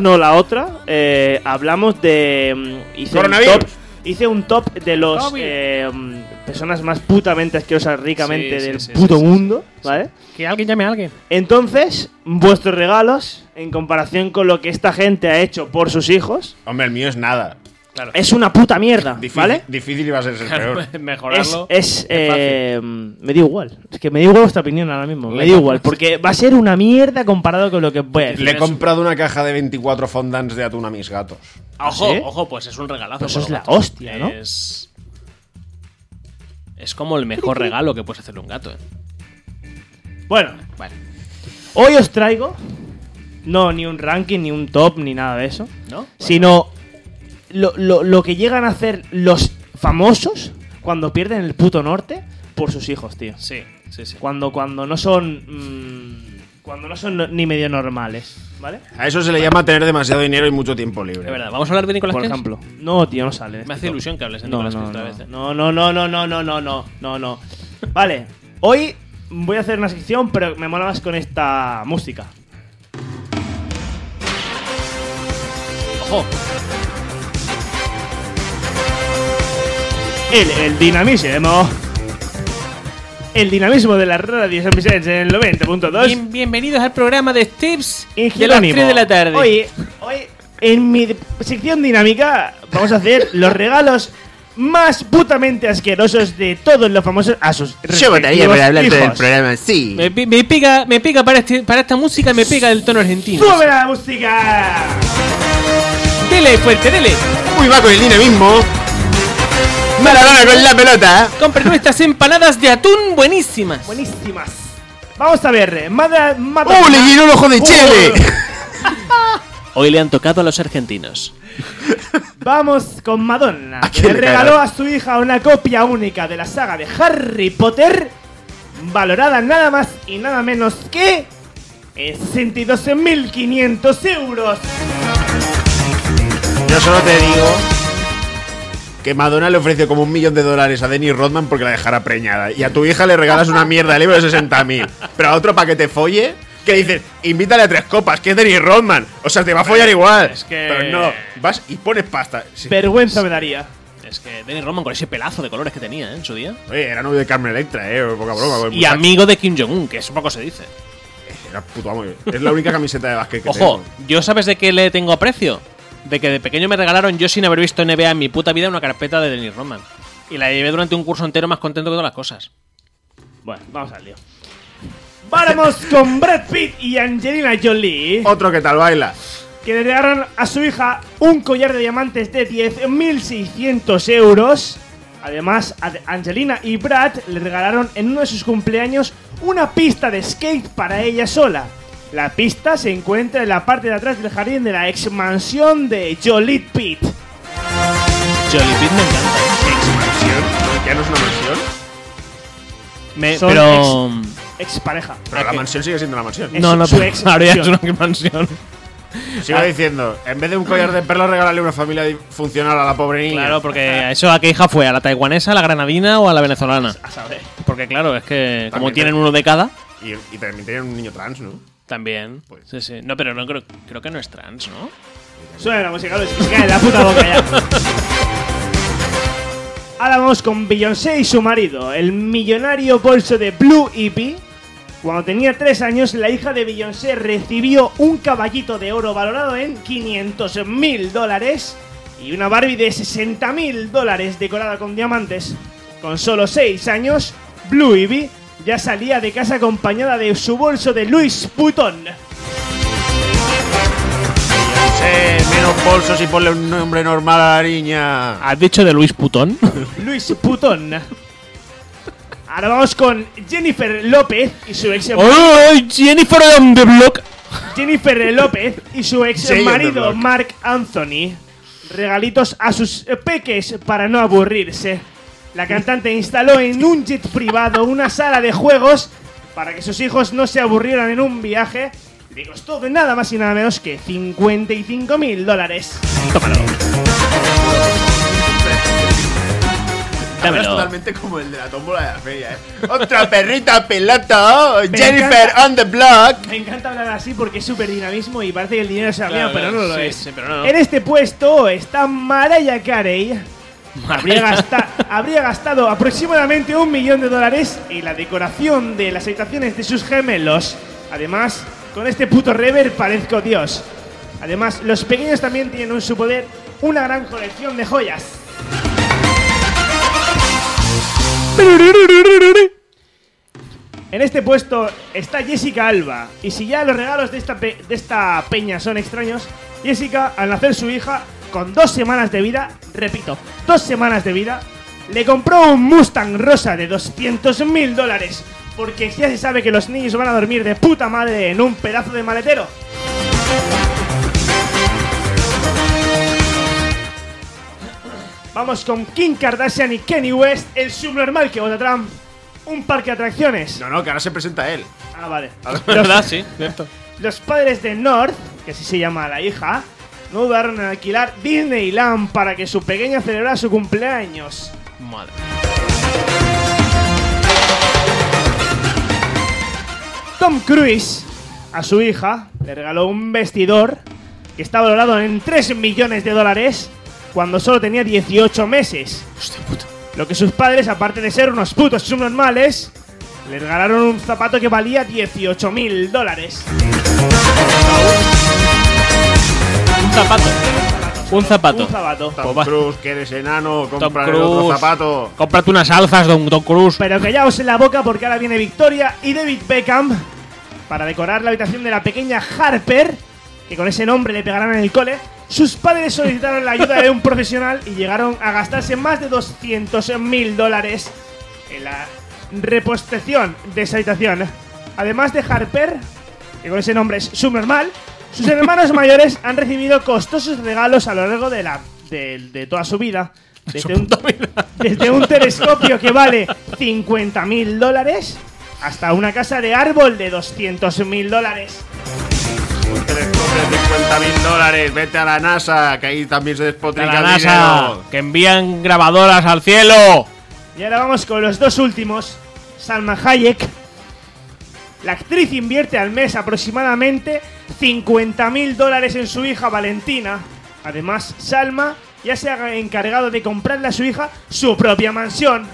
hablamos de. Hice un top de los personas más putamente asquerosas ricamente del puto mundo, ¿vale? Que alguien llame a alguien. Entonces, vuestros regalos, en comparación con lo que esta gente ha hecho por sus hijos, Hombre, el mío es nada. Claro. es una puta mierda, Difícil, ¿vale? Difícil iba a ser el peor. Mejorarlo. Me da igual. Es que me da igual vuestra opinión ahora mismo. Me da igual, porque va a ser una mierda comparado con lo que voy a decir. Le he comprado una caja de 24 fondants de atún a mis gatos. Ojo, ¿sí? ojo, pues es un regalazo. Pues eso por es lo la gato. hostia, ¿no? Es como el mejor regalo que puedes hacerle a un gato, Bueno, Vale. hoy os traigo no ni un ranking, ni un top, ni nada de eso, ¿No? sino lo que llegan a hacer los famosos cuando pierden el puto norte por sus hijos, tío. Sí. Cuando no son ni medio normales, ¿vale? A eso se le llama tener demasiado dinero y mucho tiempo libre. De verdad, vamos a hablar de Nicolas Por Cage. ejemplo. No, tío, no sale. Me hace ilusión que hables de No, Nicolas no, Cage otra no. vez. No. Vale, hoy voy a hacer una sección, pero me mola más con esta música. Ojo. El dinamismo. El dinamismo de la radio San Vicente en el 90.2. Bienvenidos al programa de Tips de las Jerónimo. 3 de la tarde. Hoy, en mi sección dinámica, vamos a hacer los regalos más putamente asquerosos de todos los famosos a sus respectivos hijos. programa, sí. Me pica para esta música, me pica el tono argentino. ¡Sube la música! Dele fuerte, dele. Uy, va con el dinamismo. Maradona con la pelota. Compren nuestras empanadas de atún buenísimas. Buenísimas. Vamos a ver. ¡Oh, le llenó el ojo de chile! Hoy le han tocado a los argentinos. Vamos con Madonna, que quién le le regaló cagas? a su hija una copia única de la saga de Harry Potter, valorada nada más y nada menos que en 62.500 euros. Yo solo te digo que Madonna le ofreció como $1 millón a Dennis Rodman porque la dejara preñada. Y a tu hija le regalas una mierda de libro de 60.000. Pero a otro para que te folle, que dices, invítale a 3 copas, que es Dennis Rodman. O sea, te va a follar igual. Es que- Pero no, vas y pones pasta. Sí. Vergüenza me daría. Es que Dennis Rodman con ese pelazo de colores que tenía en su día. Oye, era novio de Carmen Electra, poca broma. con el Y muchacho. amigo de Kim Jong-un, que eso poco se dice. Era puto amo. Es la única camiseta de básquet que Ojo, tengo. ¿yo sabes de qué le tengo aprecio? De que de pequeño me regalaron, yo sin haber visto NBA en mi puta vida, una carpeta de Dennis Rodman. Y la llevé durante un curso entero más contento que todas las cosas. Bueno, vamos al lío. Vamos con Brad Pitt y Angelina Jolie, Otro que tal baila. que le regalaron a su hija un collar de diamantes de 10.600 euros Además, Angelina y Brad le regalaron en uno de sus cumpleaños una pista de skate para ella sola. La pista se encuentra en la parte de atrás del jardín de la ex mansión de Joliet Pit. Joliet Pit me encanta. ¿Expansión? ¿Ya no es una mansión? Son Pero... ex pareja. Pero la mansión sigue siendo la mansión. Es No, su pero ex ahora ya es mansión. una mansión. Sigo diciendo, en vez de un collar de perlas, regálale una familia funcional a la pobre niña. Claro, porque eso a qué hija fue, a la taiwanesa, a la granadina o a la venezolana. A saber. Porque claro, es que como También tienen uno de cada, Y también tienen un niño trans, ¿no? también. Pues. Sí, sí. No, pero no creo que no es trans, ¿no? Suena la música, Luis, que se cae en la puta boca ya. Ahora vamos con Beyoncé y su marido, el millonario bolso de Blue Ivy. Cuando tenía 3 años, la hija de Beyoncé recibió un caballito de oro valorado en $500,000 y una Barbie de $60,000 decorada con diamantes. Con solo 6 años, Blue Ivy ya salía de casa acompañada de su bolso de Louis Vuitton. Menos bolsos y ponle un nombre normal a la niña. ¿Has dicho de Luis Putón? Louis Vuitton. Ahora vamos con Jennifer López y su ex ¡Oh, Jennifer on the block! Jennifer López y su ex Sí, on the marido block. Mark Anthony. Regalitos a sus peques para no aburrirse. La cantante instaló en un jet privado una sala de juegos para que sus hijos no se aburrieran en un viaje. Le costó de nada más y nada menos que $55,000. Tómalo. Hablas Dámelo. totalmente como el de la tómbola de la feria, ¿eh? ¡Otra perrita pelota! ¡Jennifer encanta. on the block! Me encanta hablar así porque es súper dinamismo y parece que el dinero sea mío, Claro, pero no lo sí, es. sí, pero no. En este puesto está Mariah Carey. Habría gastado aproximadamente $1 millón en la decoración de las habitaciones de sus gemelos. Además, con este puto rever parezco Dios. Además, los pequeños también tienen en su poder una gran colección de joyas. En este puesto está Jessica Alba. Y si ya los regalos de esta peña son extraños, Jessica, al nacer su hija, con 2 semanas de vida, repito, 2 semanas de vida, le compró un Mustang rosa de $200,000. Porque ya se sabe que los niños van a dormir de puta madre en un pedazo de maletero. Vamos con Kim Kardashian y Kanye West, el subnormal que vota Trump. Un parque de atracciones. No, que ahora se presenta él. Ah, vale. ¿Verdad? Sí, cierto. Los padres de North, que así se llama la hija, no dudaron en alquilar Disneyland para que su pequeña celebrara su cumpleaños. Madre. Tom Cruise, a su hija, le regaló un vestidor que está valorado en $3 millones cuando solo tenía 18 meses. Hostia puta. Lo que sus padres, aparte de ser unos putos subnormales, le regalaron un zapato que valía $18,000. Un zapato. Un zapato. Un zapato. Tom va. Cruise, que eres enano, Tom compra otro Cruise. zapato. Cómprate unas alzas, Tom Cruise. Pero callaos en la boca porque ahora viene Victoria y David Beckham para decorar la habitación de la pequeña Harper, que con ese nombre le pegarán en el cole. Sus padres solicitaron la ayuda de un profesional y llegaron a gastarse más de $200,000 en la repostación de esa habitación. Además de Harper, que con ese nombre es subnormal, sus hermanos mayores han recibido costosos regalos a lo largo de toda su vida. Desde un telescopio que vale $50,000 hasta una casa de árbol de $200,000. Un telescopio de $50,000. Vete a la NASA, que ahí también se despotrica La el NASA, dinero. que envían grabadoras al cielo. Y ahora vamos con los dos últimos. Salma Hayek. La actriz invierte al mes aproximadamente $50,000 en su hija Valentina. Además, Salma ya se ha encargado de comprarle a su hija su propia mansión.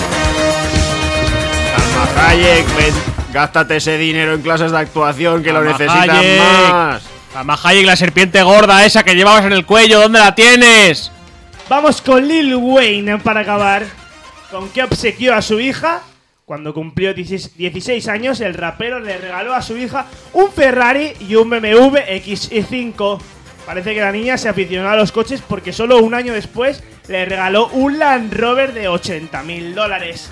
Salma Hayek, gástate ese dinero en clases de actuación, que lo Salma necesitan Hayek. más. Salma Hayek, la serpiente gorda esa que llevabas en el cuello, ¿dónde la tienes? Vamos con Lil Wayne para acabar. ¿Con qué obsequió a su hija? Cuando cumplió 16 años, el rapero le regaló a su hija un Ferrari y un BMW X5. Parece que la niña se aficionó a los coches porque solo un año después le regaló un Land Rover de $80.000.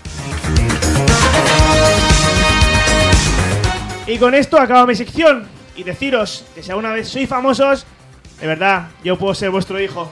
Y con esto acabo mi sección. Y deciros que si alguna vez sois famosos, de verdad, yo puedo ser vuestro hijo.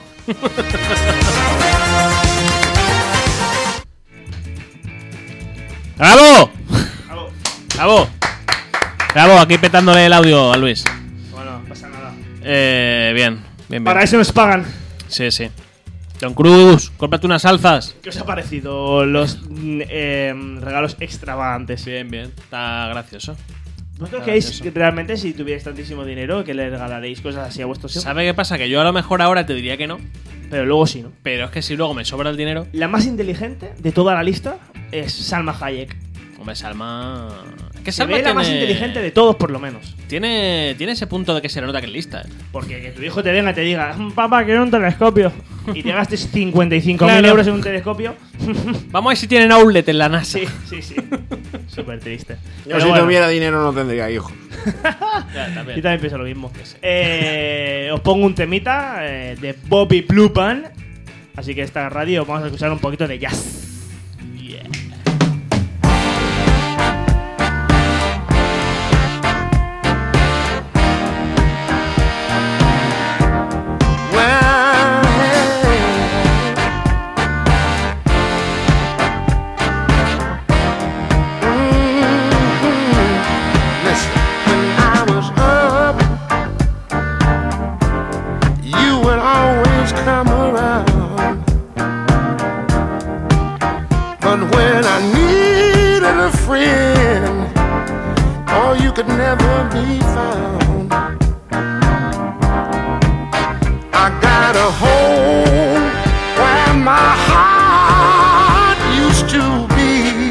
¡Bravo! Bravo. ¡Bravo! Bravo, aquí petándole el audio a Luis. Bueno, no pasa nada. Bien. Para eso nos pagan. Sí. Tom Cruise, cómprate unas alzas. ¿Qué os ha parecido los regalos extravagantes? Bien. Está gracioso. ¿Vosotros creéis que realmente si tuvierais tantísimo dinero que le regalaréis cosas así a vuestros hijos? ¿Sabe qué pasa? Que yo a lo mejor ahora te diría que no. Pero luego sí, ¿no? Pero es que si luego me sobra el dinero... La más inteligente de toda la lista es Salma Hayek. Hombre, Salma... Es que Se Salma ve la más inteligente de todos, por lo menos. Tiene ese punto de que se le nota que es lista. Porque que tu hijo te venga y te diga, papá, quiero un telescopio, y te gastes 55.000 Claro. euros en un telescopio. Vamos a ver si tienen outlet en la NASA. Sí. Súper triste. Yo Pero si bueno, tuviera dinero no tendría hijos. Ya, yo también pienso lo mismo. Os pongo un temita de Bobby Blue Band. Así que esta radio vamos a escuchar un poquito de jazz. Could never be found. I got a home where my heart used to be.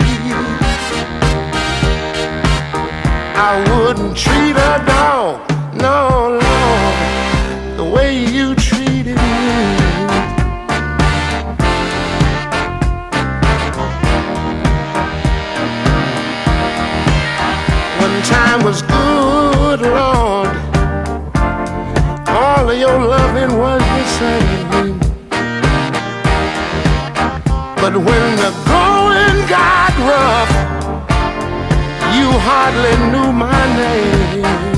I wouldn't treat a dog, no, Lord, the way you treated me. Time was good, Lord. All of your loving was the same. But when the going got rough, you hardly knew my name.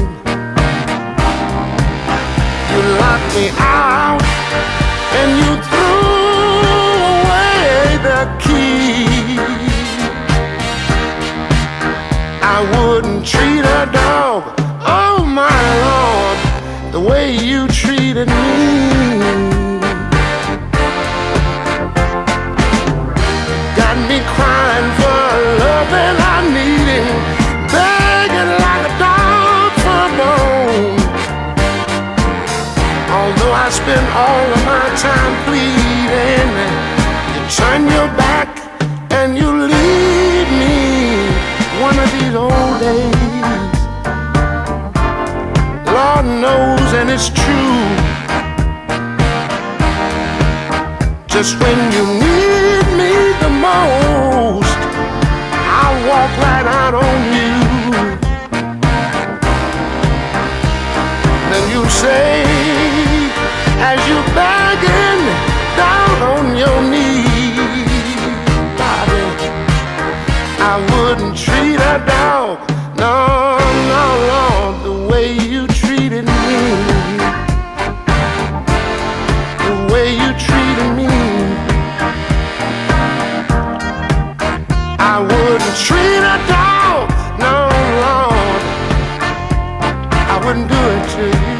You locked me out and you threw away the key. I wouldn't treat a dog, oh my Lord, the way you treated me. Got me crying for love and I needing, begging like a dog for a bone. Although I spend all of my time pleading, you turn your back and you leave me. One of these old days, Lord knows and it's true. Just when you need me the most, I'll walk right out on you. Then you say, as you're begging down on your knees, Bobby, I wouldn't treat a dog, no, Lord, the way you treated me. The way you treated me. I wouldn't treat a dog, no, Lord, I wouldn't do it to you.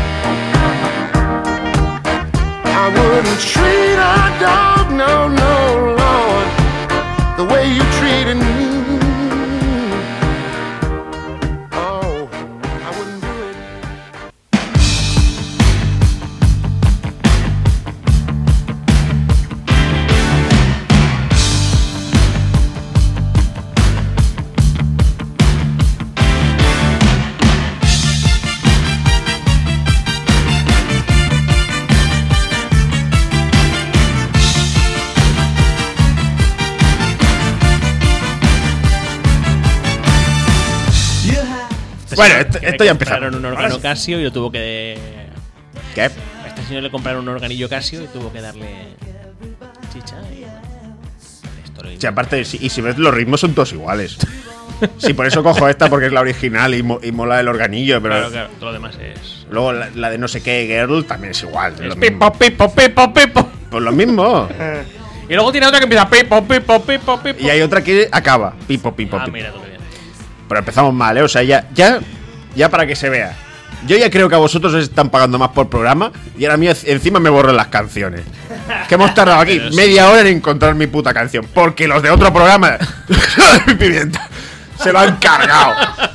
I wouldn't treat a dog, no, Lord, the way you treated me. Oh, I wouldn't do it. Bueno, esto ya empezó. Compraron un órgano Casio y lo tuvo que ¿Qué? A este señor le compraron un organillo Casio y tuvo que darle chicha y bueno. Sí, aparte, y si ves, los ritmos son todos iguales. Sí, por eso cojo esta porque es la original y mola el organillo, pero... Claro, todo lo demás es... Luego la de no sé qué girl también es igual. Es pipo, pipo, pipo, pipo. Pues lo mismo. Y luego tiene otra que empieza pipo, pipo, pipo, pipo. Y hay otra que acaba pipo, pipo, pipo. Mira tú qué bien. Pero empezamos mal, ¿eh? O sea, ya para que se vea. Yo ya creo que a vosotros os están pagando más por programa y ahora a mí encima me borran las canciones. Que hemos tardado aquí media hora en encontrar mi puta canción. Porque los de otro programa mi pimienta se lo han cargado.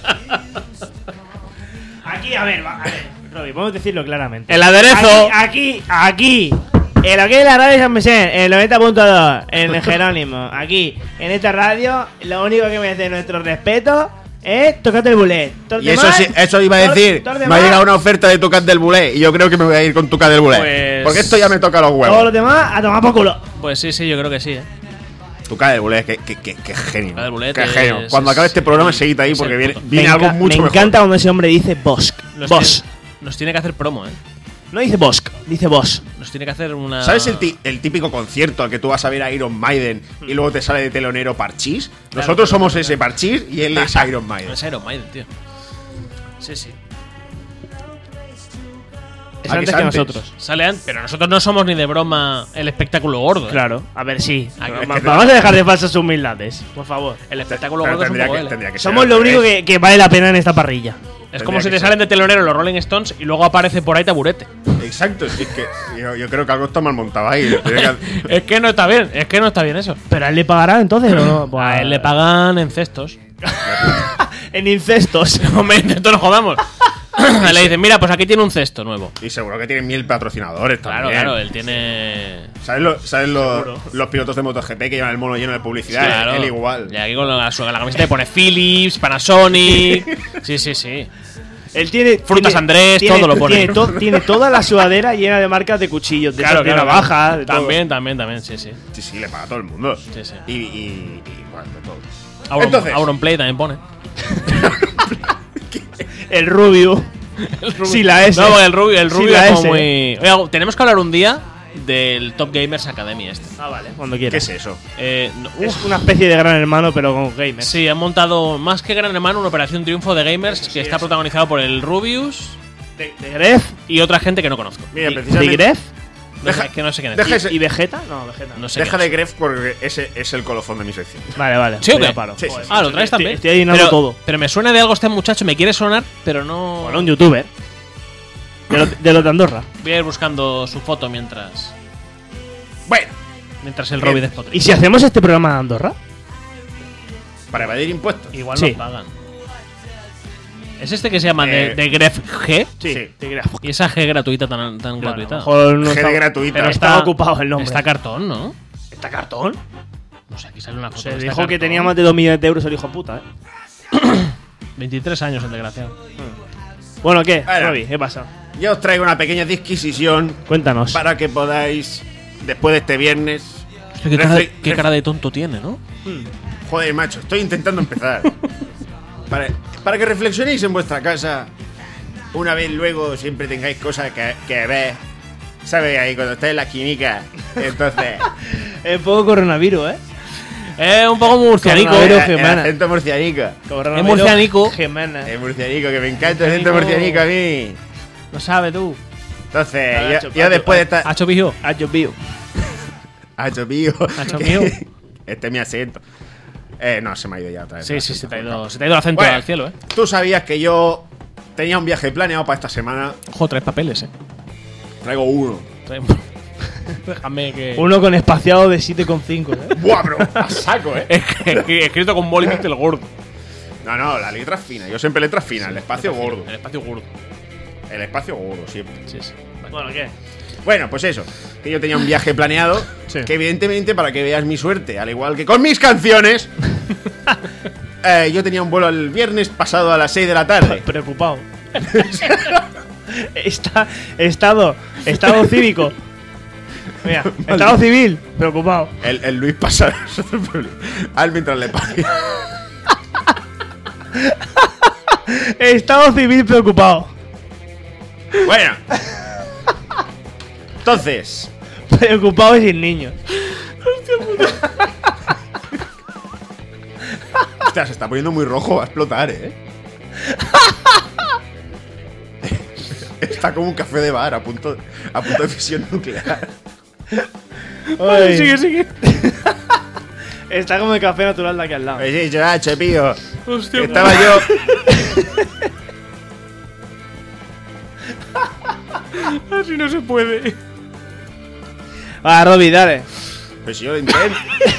Aquí, a ver, Robbie, podemos decirlo claramente. El aderezo. Aquí. En lo que es la radio San Vicente, en el 90.2, en el Jerónimo. Aquí, en esta radio, lo único que merece nuestro respeto es tocarte el bullet. Y eso iba a decir. Me ha llegado una oferta de tocar del bullet y yo creo que me voy a ir con tocar del bullet. Pues... porque esto ya me toca los huevos. Todos los demás a tomar por culo. Pues sí, yo creo que sí, Tocar del bullet, que genio. Del bullet qué genio. Cuando acabe este programa, seguid ahí porque viene algo mucho mejor. Me encanta cuando ese hombre dice Bosk. Nos tiene que hacer promo, No dice Bosk, dice Boss. Nos tiene que hacer una... ¿Sabes el típico concierto al que tú vas a ver a Iron Maiden y luego te sale de telonero Parchís? Nosotros somos ese Parchís y él es Iron Maiden. Es Iron Maiden, tío. Sí. Es antes que nosotros. Sale antes, pero nosotros no somos ni de broma el espectáculo gordo. Claro, a ver, sí. Vamos a dejar de falsas humildades, por favor. El espectáculo gordo es un poco tendría que somos lo único que vale la pena en esta parrilla. Es como si te salen de telonero los Rolling Stones y luego aparece por ahí Taburete. Exacto, es que yo creo que algo está mal montado ahí. Es que no está bien, eso. ¿Pero a él le pagarán entonces o no? Pues a él le pagan en cestos. En incestos. Hombre, en cestos no jodamos. Le dicen, mira, pues aquí tiene un cesto nuevo. Y seguro que tiene 1000 patrocinadores también. Claro, él tiene... ¿Sabes los pilotos de MotoGP que llevan el mono lleno de publicidad? Claro. Él igual. Y aquí con la camiseta pone Philips, Panasonic. Sí. Él tiene Frutas Andrés, todo lo pone. Tiene toda la sudadera llena de marcas de cuchillos, de navajas, de también, sí. Sí, le paga a todo el mundo. Sí. Y bueno, de todo. Auronplay también pone. El Rubio. Sí, la S. No, el Rubio sí, es como muy... Oiga, tenemos que hablar un día del Top Gamers Academy vale, cuando quieras. ¿Qué es eso? Es una especie de Gran Hermano, pero con gamers. Sí, han montado, más que Gran Hermano, una operación triunfo de gamers que está protagonizado por el Rubius, de Gref y otra gente que no conozco. Mira, precisamente... ¿De Gref? Que no sé quién es. ¿Y Vegeta? No, Vegeta. No sé. Deja de Gref porque ese es el colofón de mi sección. Vale. ¿Sí o qué? Paro. Sí. ¿Lo traes también? Estoy adivinando todo. Pero me suena de algo este muchacho, me quiere sonar, pero no... Bueno, un youtuber. De los de Andorra. Voy a ir buscando su foto mientras... Bueno. Mientras el Robbie despotrica. ¿Y si hacemos este programa de Andorra? Para evadir impuestos. Igual sí. nos pagan. ¿Es este que se llama de Gref G? Sí. Sí. De ¿Y esa G gratuita tan gratuita? No G de gratuita. Pero está ocupado el nombre. Está cartón, ¿no? ¿Está cartón? No sé, aquí sale una foto. Se Está dijo cartón. que tenía más de 2 millones de euros el hijo puta, 23 años el desgraciado. Bueno, ¿qué? Bueno. Robbie, ¿qué pasa? Yo os traigo una pequeña disquisición Cuéntanos. para que podáis, después de este viernes... Hostia, qué cara de tonto tiene, ¿no? Joder, macho, estoy intentando empezar. para que reflexionéis en vuestra casa. Una vez luego siempre tengáis cosas que ver. ¿Sabes? Ahí cuando estáis en la esquinica. Entonces... Es poco coronavirus, Es un poco murcianico. El acento murcianico. Es murcianico. Gemana. Es murcianico, que me encanta el acento murcianico a mí. Lo sabes tú. Entonces, yo después de estar... Hacho pijo. Hacho pío. Hacho mío. Hacho mío. Este es mi acento. No, se me ha ido ya otra vez. Sí, se te ha ido el acento Bueno, al cielo, Tú sabías que yo tenía un viaje planeado para esta semana. Ojo, 3 papeles, Traigo uno. Déjame que... Uno con espaciado de 7,5, Buah, bro, a saco, Escrito con boli el gordo. No, la letra es fina. Yo siempre letra fina, el espacio gordo. El espacio gordo. El espacio gordo, siempre. Sí. Bueno, ¿qué? Bueno, pues eso. Que yo tenía un viaje planeado. Sí. Que evidentemente, para que veas mi suerte, al igual que con mis canciones, yo tenía un vuelo el viernes pasado a las 6 de la tarde. Preocupado. Estado cívico. Mira, estado civil, preocupado. El Luis pasado. Al mientras le pague. Estado civil preocupado. Bueno. Entonces, Preocupado y sin niños. hostia, se está poniendo muy rojo, va a explotar, Está como un café de bar a punto de fisión nuclear. Ay, sigue. Está como el café natural de aquí al lado. Sí, chacho, pío. Hostia, Que estaba yo. Así no se puede. Va, Robbie, dale. Pues si yo lo intento.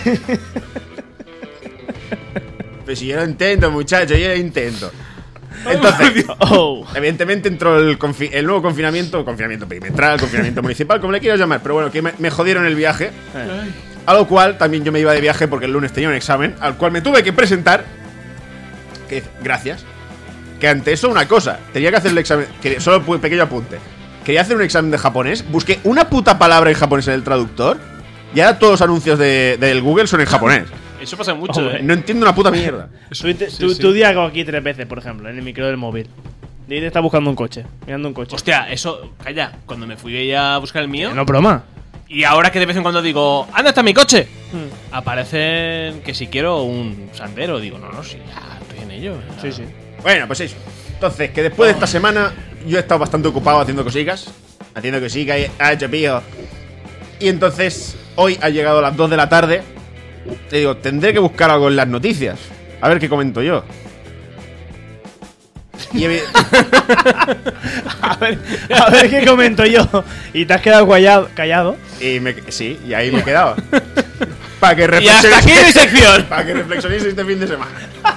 Pues si yo lo intento, muchacho, yo lo intento. Entonces, evidentemente entró el nuevo confinamiento perimetral, confinamiento municipal, como le quieras llamar. Pero bueno, que me jodieron el viaje. A lo cual también yo me iba de viaje porque el lunes tenía un examen al cual me tuve que presentar. Gracias. Que ante eso una cosa, tenía que hacer el examen. Solo un pequeño apunte. Quería hacer un examen de japonés, busqué una puta palabra en japonés en el traductor y ahora todos los anuncios del Google son en japonés. Eso pasa mucho, No entiendo una puta mierda. Tú di algo aquí 3 veces, por ejemplo, en el micro del móvil. Y te está buscando un coche, mirando un coche. Hostia, eso, calla, cuando me fui a buscar el mío. No, broma. Y ahora que de vez en cuando digo, ¡anda, está mi coche! Aparecen que si quiero un Sandero. Digo, no, sí, ya estoy en ello. Ya. Sí. Bueno, pues eso. Entonces, que después de esta semana yo he estado bastante ocupado haciendo cositas. Pío. Y entonces, hoy ha llegado a las 2 de la tarde. Te digo, tendré que buscar algo en las noticias. A ver qué comento yo. Y a ver qué comento yo. Y te has quedado callado. Sí, y ahí me quedaba. Para que reflexionéis. Y hasta aquí mi sección. Para que reflexionéis este fin de semana.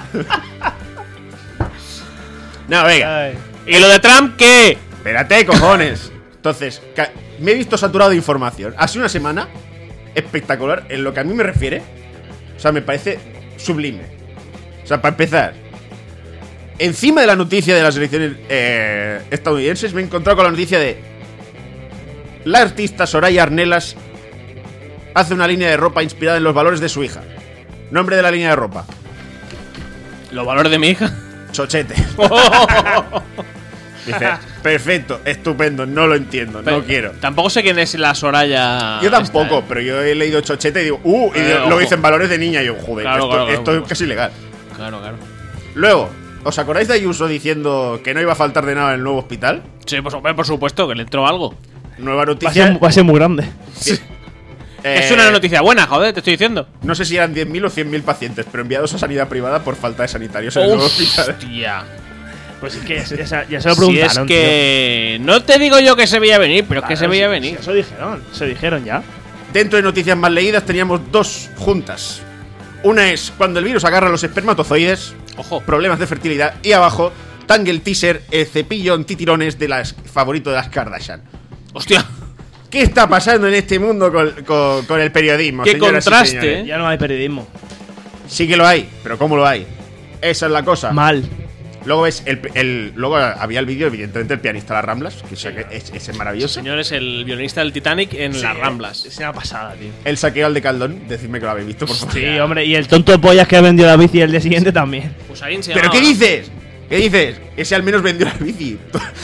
No, venga. Ay. ¿Y lo de Trump qué? Espérate, cojones. Entonces, me he visto saturado de información. Ha sido una semana espectacular en lo que a mí me refiere. O sea, me parece sublime. O sea, para empezar, encima de la noticia de las elecciones estadounidenses, me he encontrado con la noticia de la artista Soraya Arnelas hace una línea de ropa inspirada en los valores de su hija. Nombre de la línea de ropa: ¿Los valores de mi hija? Chochete. Dice, perfecto, estupendo, no lo entiendo, no quiero. Tampoco sé quién es la Soraya. Yo tampoco, pero yo he leído Chochete y digo, y lo dicen valores de niña y yo, joder, claro, esto es casi ilegal. Claro. Luego, ¿os acordáis de Ayuso diciendo que no iba a faltar de nada en el nuevo hospital? Sí, por supuesto, que le entró algo. Nueva noticia. Va a ser muy grande. Sí. Es una noticia buena, joder, te estoy diciendo. No sé si eran 10.000 o 100.000 pacientes, pero enviados a sanidad privada por falta de sanitarios en el nuevo hospital. Hostia. Pues es que ya se lo preguntaron. Si es que no te digo yo que se veía venir, pero es que se veía venir. Eso dijeron, se dijeron ya. Dentro de noticias más leídas teníamos dos juntas. Una es cuando el virus agarra los espermatozoides. Ojo. Problemas de fertilidad. Y abajo, Tangle Teaser, el cepillo antitirones de las favorito de las Kardashian. Hostia. ¿Qué está pasando en este mundo con el periodismo? Qué contraste, Ya no hay periodismo. Sí que lo hay, pero ¿cómo lo hay? Esa es la cosa. Mal. Luego ves luego había el vídeo, evidentemente, el pianista de las Ramblas, que es maravilloso. Señor, es el violinista del Titanic en las Ramblas. Es una pasada, tío. El saqueo al de Caldón, decidme que lo habéis visto, por favor. Sí, hombre, y el tonto de pollas que ha vendido la bici el día siguiente también. ¿Pero qué dices? ¿Qué dices? Ese al menos vendió la bici.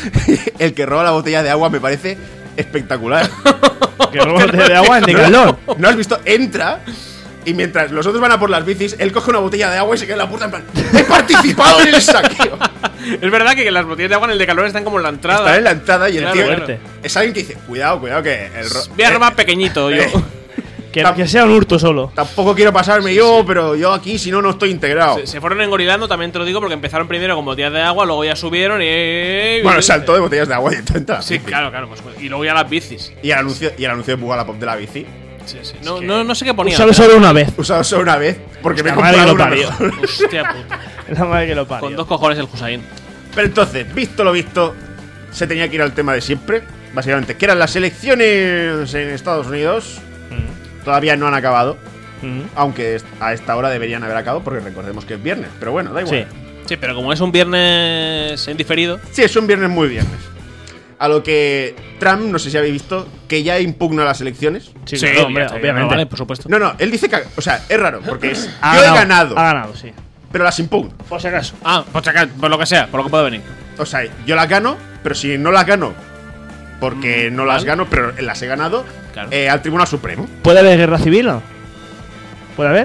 El que roba la botella de agua me parece espectacular. Que roba la botella de agua en Decathlon. ¿No has visto? Entra. Y mientras los otros van a por las bicis, él coge una botella de agua y se queda en la puerta en plan, ¡he participado en el saqueo! Es verdad que las botellas de agua en el Decathlon están como en la entrada. Están en la entrada y el tío claro. Es alguien que dice, cuidado, que voy a robar pequeñito yo. Que sea un hurto solo. Tampoco quiero pasarme yo, pero yo aquí si no estoy integrado. Se fueron engorilando, también te lo digo, porque empezaron primero con botellas de agua, luego ya subieron y... Bueno, saltó de botellas de agua y entró. Sí, claro, pues, y luego ya las bicis. Y el anuncio de Bugala-Pop de la bici. Sí. No sé qué ponía. Usado solo una vez. Usado solo una vez, porque me he comprado una mejor. Hostia puta. La madre que lo parió. Con 2 cojones el Hussein. Pero entonces, visto lo visto, se tenía que ir al tema de siempre, básicamente, que eran las elecciones en Estados Unidos. Todavía no han acabado, aunque a esta hora deberían haber acabado, porque recordemos que es viernes. Pero bueno, da igual. Sí, pero como es un viernes en diferido. Sí, es un viernes muy viernes. A lo que Trump, no sé si habéis visto, que ya impugna las elecciones. Sí, claro, hombre, obviamente. Vale, por supuesto. No, él dice que... O sea, es raro, porque es... yo he ganado. Ha ganado, sí. Pero las impugno. Por si acaso. Por lo que sea, por lo que puede venir. O sea, yo las gano, pero si no las gano porque no las gano, pero las he ganado al Tribunal Supremo. ¿Puede haber guerra civil o no? ¿Puede haber?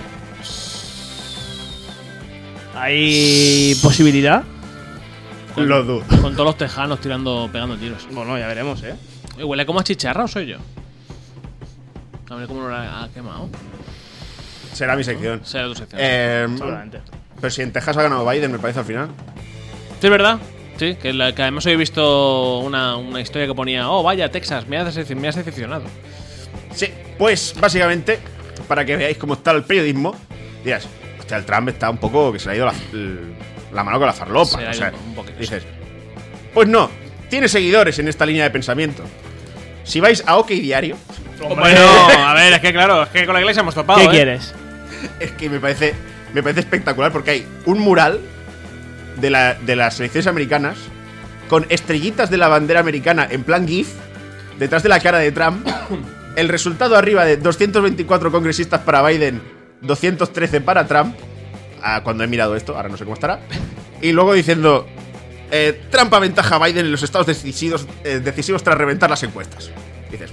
¿Hay posibilidad? Lo dudo. Con todos los tejanos pegando tiros. Bueno, ya veremos, ¿Huele como a chicharra o soy yo? A ver cómo lo ha quemado. Será mi sección. Será tu sección. Seguramente. Pero si en Texas ha ganado Biden, me parece al final. Sí, es verdad. Sí, que además hoy he visto una historia que ponía: oh, vaya, Texas, me has decepcionado. Sí, pues básicamente, para que veáis cómo está el periodismo, dirás, hostia, el Trump está un poco que se le ha ido la mano con la farlopa. O sea, dices, pues no, tiene seguidores en esta línea de pensamiento. Si vais a OK Diario. Bueno, a ver, es que claro, es que con la iglesia hemos topado. ¿Qué quieres? Es que me parece espectacular porque hay un mural de las elecciones americanas con estrellitas de la bandera americana en plan GIF detrás de la cara de Trump. El resultado arriba de 224 congresistas para Biden, 213 para Trump. Cuando he mirado esto, ahora no sé cómo estará. Y luego diciendo: Trump aventaja a Biden en los estados decisivos tras reventar las encuestas. Dices,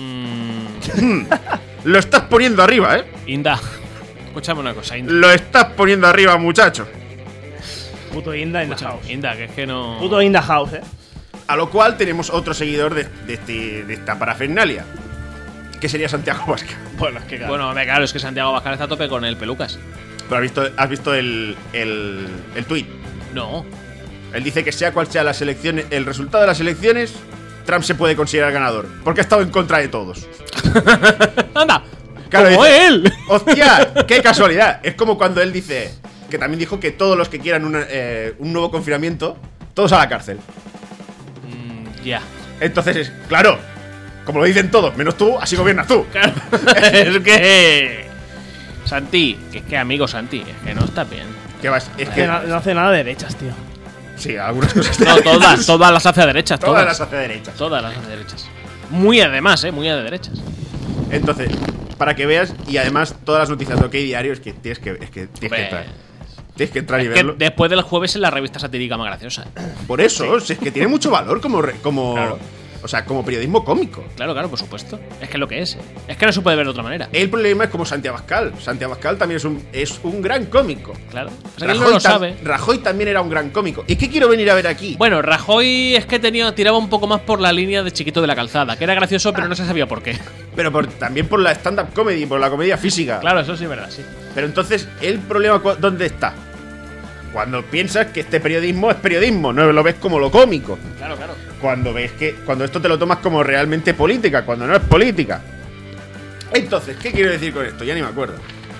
lo estás poniendo arriba, Inda, escúchame una cosa, Inda. Lo estás poniendo arriba, muchacho. Puto Inda in the house. Inda, que es que no. Puto in the house, A lo cual tenemos otro seguidor de esta parafernalia, que sería Santiago Bascal. Bueno, es que claro, es que Santiago Bascal está a tope con el pelucas. Pero ¿has visto el tuit? No. Él dice que sea cual sea las elecciones, el resultado de las elecciones, Trump se puede considerar ganador, porque ha estado en contra de todos. ¡Anda! Claro, ¡Como dice, él! ¡Hostia! ¡Qué casualidad! Es como cuando él dice, que también dijo que todos los que quieran un nuevo confinamiento, todos a la cárcel. Ya. Entonces, claro, como lo dicen todos, menos tú, así gobiernas tú. Claro. Es que... Santi, que es que amigo Santi, es que no está bien. ¿Qué vas? Es que no hace nada de derechas, tío. Sí, algunas cosas. No, todas las hace a derechas. Todas las hace a derechas. Todas las hace a derechas. Muy además, muy a de derechas. Entonces, para que veas, y además todas las noticias de OK Diario es que tienes que entrar. Tienes que entrar y verlo. Después del jueves es la revista satírica más graciosa. Por eso, es que tiene mucho valor como claro. O sea, como periodismo cómico. Claro, por supuesto. Es que es lo que es. Es que no se puede ver de otra manera. El problema es como Santiago Abascal. Santiago Abascal también es un gran cómico. Claro. O sea, que él no lo sabe. Rajoy también era un gran cómico. ¿Y qué quiero venir a ver aquí? Bueno, Rajoy es que tiraba un poco más por la línea de Chiquito de la Calzada, que era gracioso, pero no se sabía por qué. Pero también por la stand-up comedy, por la comedia física. Claro, eso sí es verdad, sí. Pero entonces, ¿el problema dónde está? Cuando piensas que este periodismo es periodismo, no lo ves como lo cómico. Claro. Cuando esto te lo tomas como realmente política, cuando no es política. Entonces, ¿qué quiero decir con esto? Ya ni me acuerdo.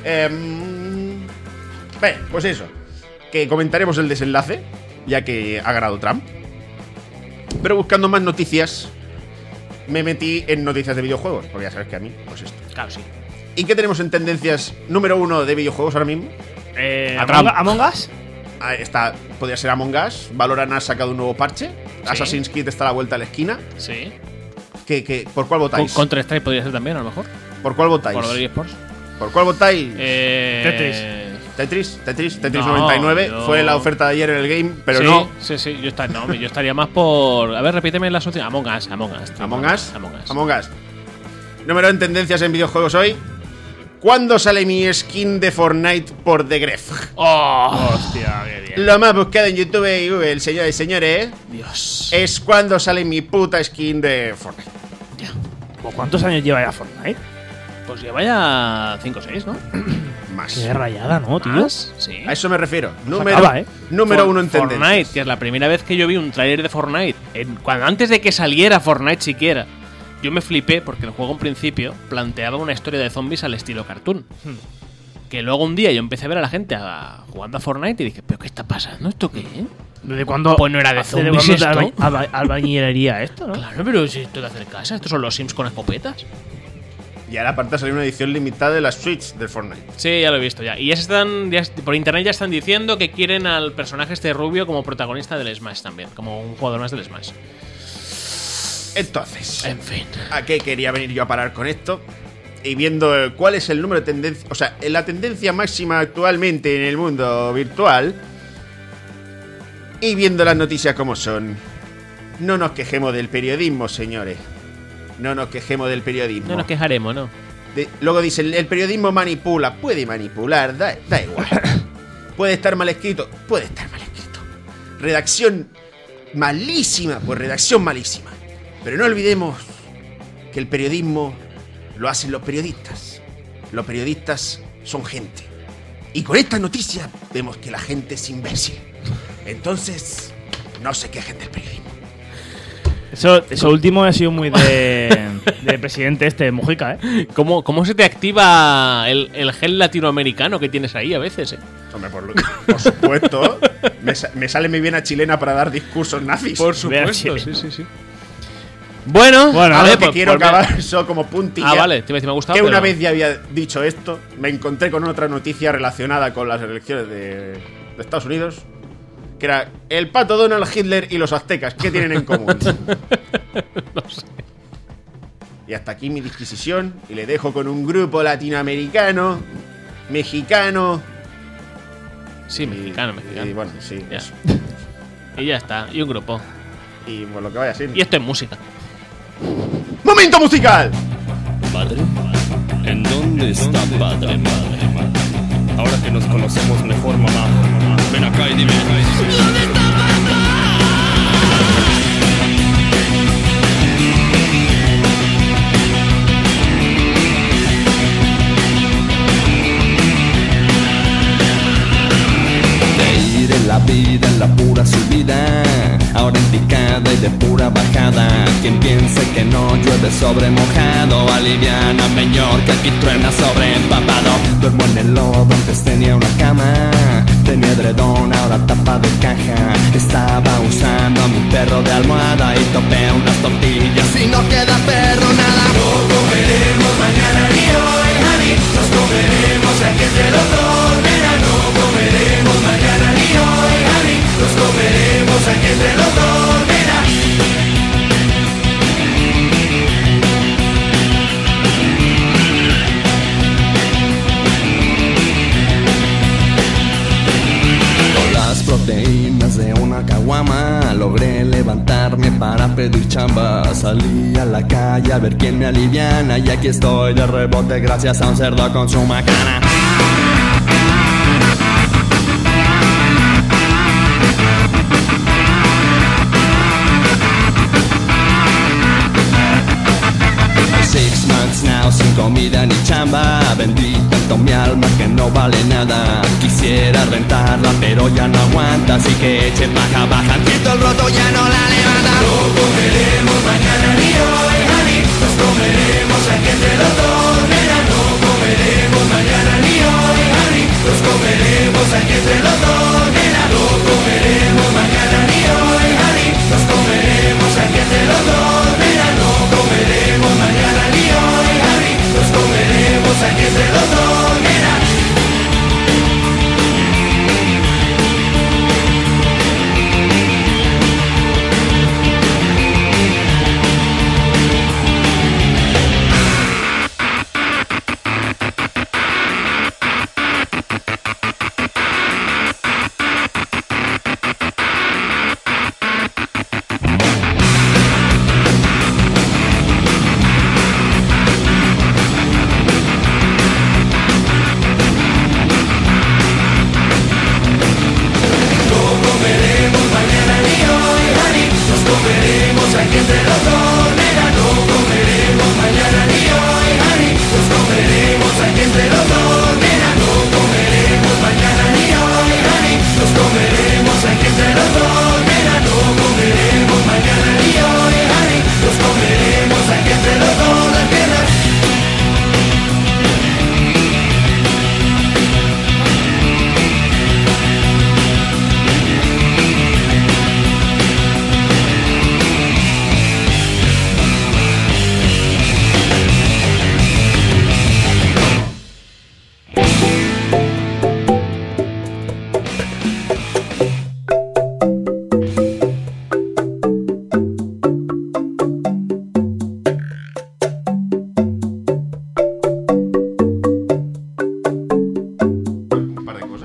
Pues eso. Que comentaremos el desenlace, ya que ha ganado Trump. Pero buscando más noticias, me metí en noticias de videojuegos, porque ya sabes que a mí, pues esto. Claro, sí. ¿Y qué tenemos en tendencias número 1 de videojuegos ahora mismo? ¿Among Us? Podría ser Among Us. Valorant ha sacado un nuevo parche. Sí. Assassin's Creed está a la vuelta a la esquina. Sí. ¿Por cuál votáis? Counter-Strike podría ser también, a lo mejor. ¿Por cuál votáis? Por el eSports. ¿Por cuál votáis? Tetris. Tetris 99 fue la oferta de ayer en el game, pero sí, no. Sí, yo estaría más por... A ver, repíteme las opciones. Among Us. Among Us. Número en tendencias en videojuegos hoy. ¿Cuándo sale mi skin de Fortnite por The Gref? ¡Oh! Hostia, qué bien. Lo más buscado en YouTube y Google, señores y señores, Dios, es cuándo sale mi puta skin de Fortnite. Ya. ¿Cuántos años lleva ya Fortnite? Pues lleva ya 5 o 6, ¿no? Más. Qué rayada, ¿no, tío? ¿Más? Sí. A eso me refiero. Número 1 en tendencias. Fortnite, que es la primera vez que yo vi un tráiler de Fortnite. Antes de que saliera Fortnite siquiera. Yo me flipé porque el juego en principio planteaba una historia de zombies al estilo cartoon. Que luego un día yo empecé a ver a la gente jugando a Fortnite y dije, ¿pero qué está pasando? ¿Esto qué? ¿Desde cuándo? Pues no era de zombies esto. Albañilería esto, ¿no? Claro, pero si esto de hacer casa, estos son los Sims con escopetas. Y ahora aparte salió una edición limitada de la Switch del Fortnite. Sí, ya lo he visto ya. Y por internet ya están diciendo que quieren al personaje este rubio como protagonista del Smash también, como un jugador más del Smash. Entonces, en fin, ¿a qué quería venir yo a parar con esto? Y viendo cuál es el número de tendencia, o sea, la tendencia máxima actualmente en el mundo virtual, y viendo las noticias como son, no nos quejemos del periodismo, señores. No nos quejemos del periodismo. No nos quejaremos, ¿no? Luego dicen, el periodismo manipula. Puede manipular, da igual. Puede estar mal escrito. Puede estar mal escrito. Redacción malísima. Pues redacción malísima. Pero no olvidemos que el periodismo lo hacen los periodistas. Los periodistas son gente. Y con esta noticia vemos que la gente es imbécil. Entonces, no se quejen del periodismo. Eso último ha sido muy de presidente Mujica, ¿eh? ¿Cómo se te activa el gel latinoamericano que tienes ahí a veces, Hombre, por supuesto. me sale muy bien a chilena para dar discursos nazis. Por supuesto, sí. Bueno, a ver, que quiero acabar eso como puntilla. Ah, vale, me ha gustado. Que una vez ya había dicho esto, me encontré con otra noticia relacionada con las elecciones de Estados Unidos. Que era el pato Donald, Hitler y los aztecas. ¿Qué tienen en común? No sé. Y hasta aquí mi disquisición. Y le dejo con un grupo latinoamericano, mexicano. Sí, mexicano. Y bueno, sí. Ya. Y ya está. Y un grupo. Y por lo que vaya a ser. Y esto es música. ¡Momento musical! ¿Padre? ¿En dónde está padre, madre? Ahora que nos conocemos mejor, mamá. Ven acá y dime. ¿Dónde está la vida en la pura subida, ahora en picada y de pura bajada. Quien piense que no llueve sobre mojado, aliviana peñor que aquí truena sobre empapado. Duermo en el lodo, antes tenía una cama, tenía edredón, ahora tapa de caja. Estaba usando a mi perro de almohada y topé unas tortillas y no queda perro nada. No comeremos mañana ni hoy, Javi, nos comeremos aquí entre los dos. Mira, no comeremos mañana ni hoy, Javi, nos comeremos aquí entre los dos. Mira. Con las proteínas de una caguama logré levantarme para pedir chamba. Salí a la calle a ver quién me aliviana y aquí estoy de rebote gracias a un cerdo con su macana. Now, sin comida ni chamba, vendí tanto mi alma que no vale nada. Quisiera rentarla pero ya no aguanta, así que echen baja, siento el roto, ya no la levanta. No comeremos mañana ni hoy, Javi, nos comeremos aquí entre los dos. Mira, no comeremos mañana ni hoy, Javi, nos comeremos aquí entre los dos. Mira, no comeremos mañana ni hoy, Javi, nos comeremos aquí entre los dos. Mira, no comeremos mañana ni hoy, Javi, nos comeremos aquí entre los dos. Mira.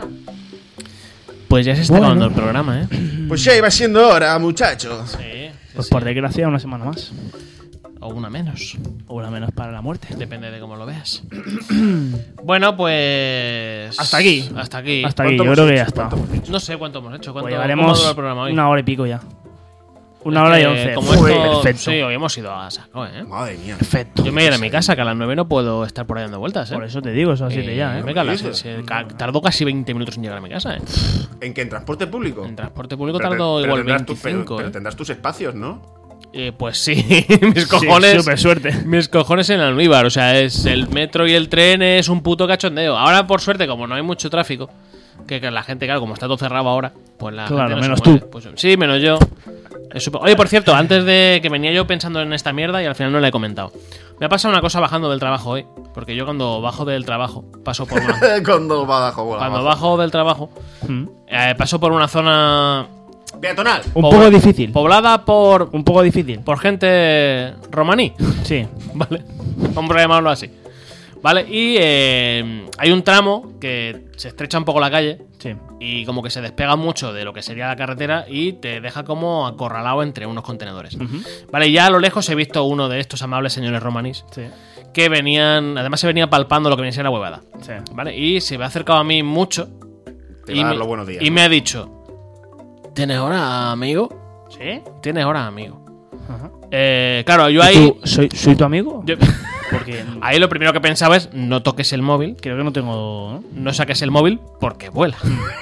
Pues ya se está acabando el programa, ¿eh? Pues ya iba siendo hora, muchachos. Sí, Pues por desgracia, una semana más. O una menos. O una menos para la muerte. Depende de cómo lo veas. Bueno, pues... Hasta aquí. Hasta aquí. Hasta aquí, yo creo que ya está. No sé cuánto hemos hecho. ¿Cuánto llevaremos dura el programa hoy? 1 hora y pico ya. 1 hora y 11. Como esto, perfecto. sí, hoy hemos ido a saco, Madre mía. Perfecto. Yo me iré a mi casa, que a las 9 no puedo estar por ahí dando vueltas, Por eso te digo, son 7 ya, Me tardó casi 20 minutos en llegar a mi casa, ¿En qué? ¿En transporte público? En transporte público Pero tardó igual tendrás 25. pero tendrás tus espacios, ¿no? Pues sí, mis cojones. Súper suerte. Mis cojones en Almíbar. O sea, es el metro y el tren es un puto cachondeo. Ahora, por suerte, como no hay mucho tráfico, que la gente, claro, como está todo cerrado ahora, pues la Claro, gente no menos se mueve. tú. Pues, sí, menos yo. Oye, por cierto, antes de que venía yo pensando en esta mierda y al final no la he comentado. Me ha pasado una cosa bajando del trabajo hoy. Porque yo cuando bajo del trabajo paso por una. Cuando bajo del trabajo, paso por una zona. Peatonal. Un poco difícil. Poblada por. Un poco difícil. Por gente romaní. Sí. Vale. Vamos a llamarlo así. Vale. Y hay un tramo que se estrecha un poco la calle. Sí. Y como que se despega mucho de lo que sería la carretera y te deja como acorralado entre unos contenedores. Vale. Y ya a lo lejos he visto uno de estos amables señores romanís. Sí. Que venían. Además se venía palpando lo que venía a ser la huevada. Sí. Vale. Y se me ha acercado a mí mucho. Te va a dar los buenos días. Y me ha dicho. ¿Tienes hora, amigo? ¿Sí? ¿Tienes hora, amigo? Ajá. Claro, yo ¿Y ahí. tú, ¿Soy tu amigo? Porque ahí lo primero que pensaba es: no toques el móvil. Creo que no tengo. No saques el móvil porque vuela.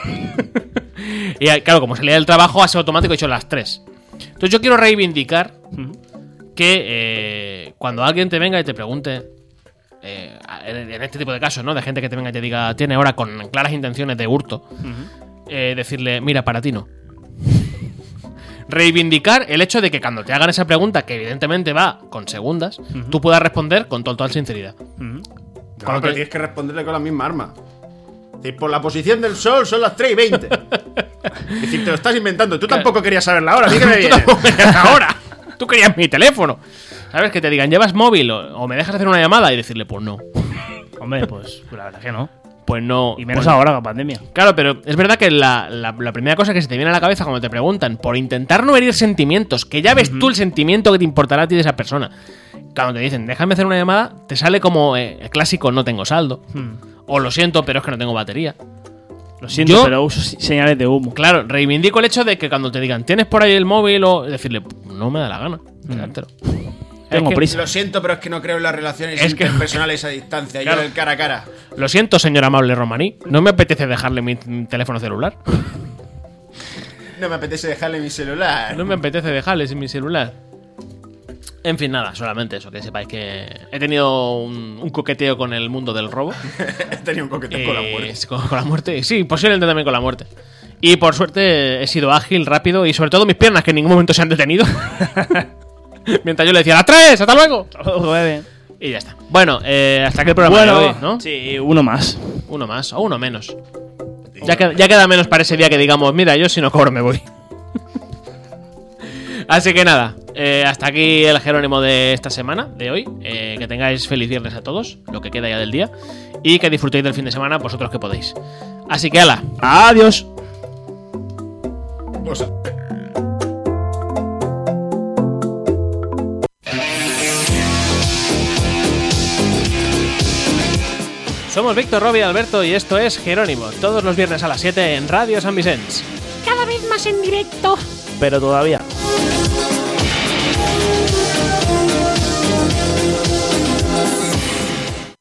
Y claro, como salía del trabajo, ha sido automático, he hecho las 3. Entonces yo quiero reivindicar que cuando alguien te venga y te pregunte. En este tipo de casos, ¿no? De gente que te venga y te diga: tiene hora, con claras intenciones de hurto. Decirle: mira, para ti no. Reivindicar el hecho de que cuando te hagan esa pregunta, que evidentemente va con segundas, tú puedas responder con total sinceridad. Claro, pero tienes que responderle con la misma arma. Es decir, por la posición del sol son las 3:20. Es decir, te lo estás inventando. Tú tampoco querías saber la hora. A mí que me viene. Ahora. Tú querías mi teléfono. ¿Sabes? Que te digan: ¿llevas móvil? O me dejas hacer una llamada y decirle: pues no. Hombre, pues la verdad que no. Pues no. Y menos pues ahora con pandemia. Claro, pero es verdad que la primera cosa que se te viene a la cabeza cuando te preguntan, por intentar no herir sentimientos, que ya ves tú el sentimiento que te importará a ti de esa persona. Cuando te dicen: déjame hacer una llamada, te sale como el clásico: no tengo saldo. O lo siento, pero es que no tengo batería. Lo siento, pero uso señales de humo. Claro, reivindico el hecho de que cuando te digan: ¿tienes por ahí el móvil? O decirle: no me da la gana. Quédatelo. Tengo prisa. Lo siento, pero es que no creo en las relaciones interpersonales a distancia. Claro. Yo el cara a cara. Lo siento, señor amable romaní. No me apetece dejarle mi teléfono celular. No me apetece dejarle mi celular. No me apetece dejarle mi celular. En fin, nada, solamente eso, que sepáis que he tenido un coqueteo con el mundo del robo. He tenido un coqueteo con la muerte. Con la muerte, sí, posiblemente también con la muerte. Y por suerte he sido ágil, rápido y sobre todo mis piernas, que en ningún momento se han detenido. Mientras yo le decía: ¡a las 3! ¡Hasta luego! Y ya está. Bueno, hasta aquí el programa de hoy, ¿no? Sí, uno más. Uno más, o uno menos. Ya queda menos para ese día que digamos: mira, yo si no cobro me voy. Así que nada, hasta aquí el Jerónimo de esta semana, de hoy. Que tengáis feliz viernes a todos, lo que queda ya del día. Y que disfrutéis del fin de semana vosotros que podéis. Así que hala, adiós. Somos Víctor, Robbie y Alberto y esto es Jerónimo, todos los viernes a las 7 en Radio San Vicente. Cada vez más en directo. Pero todavía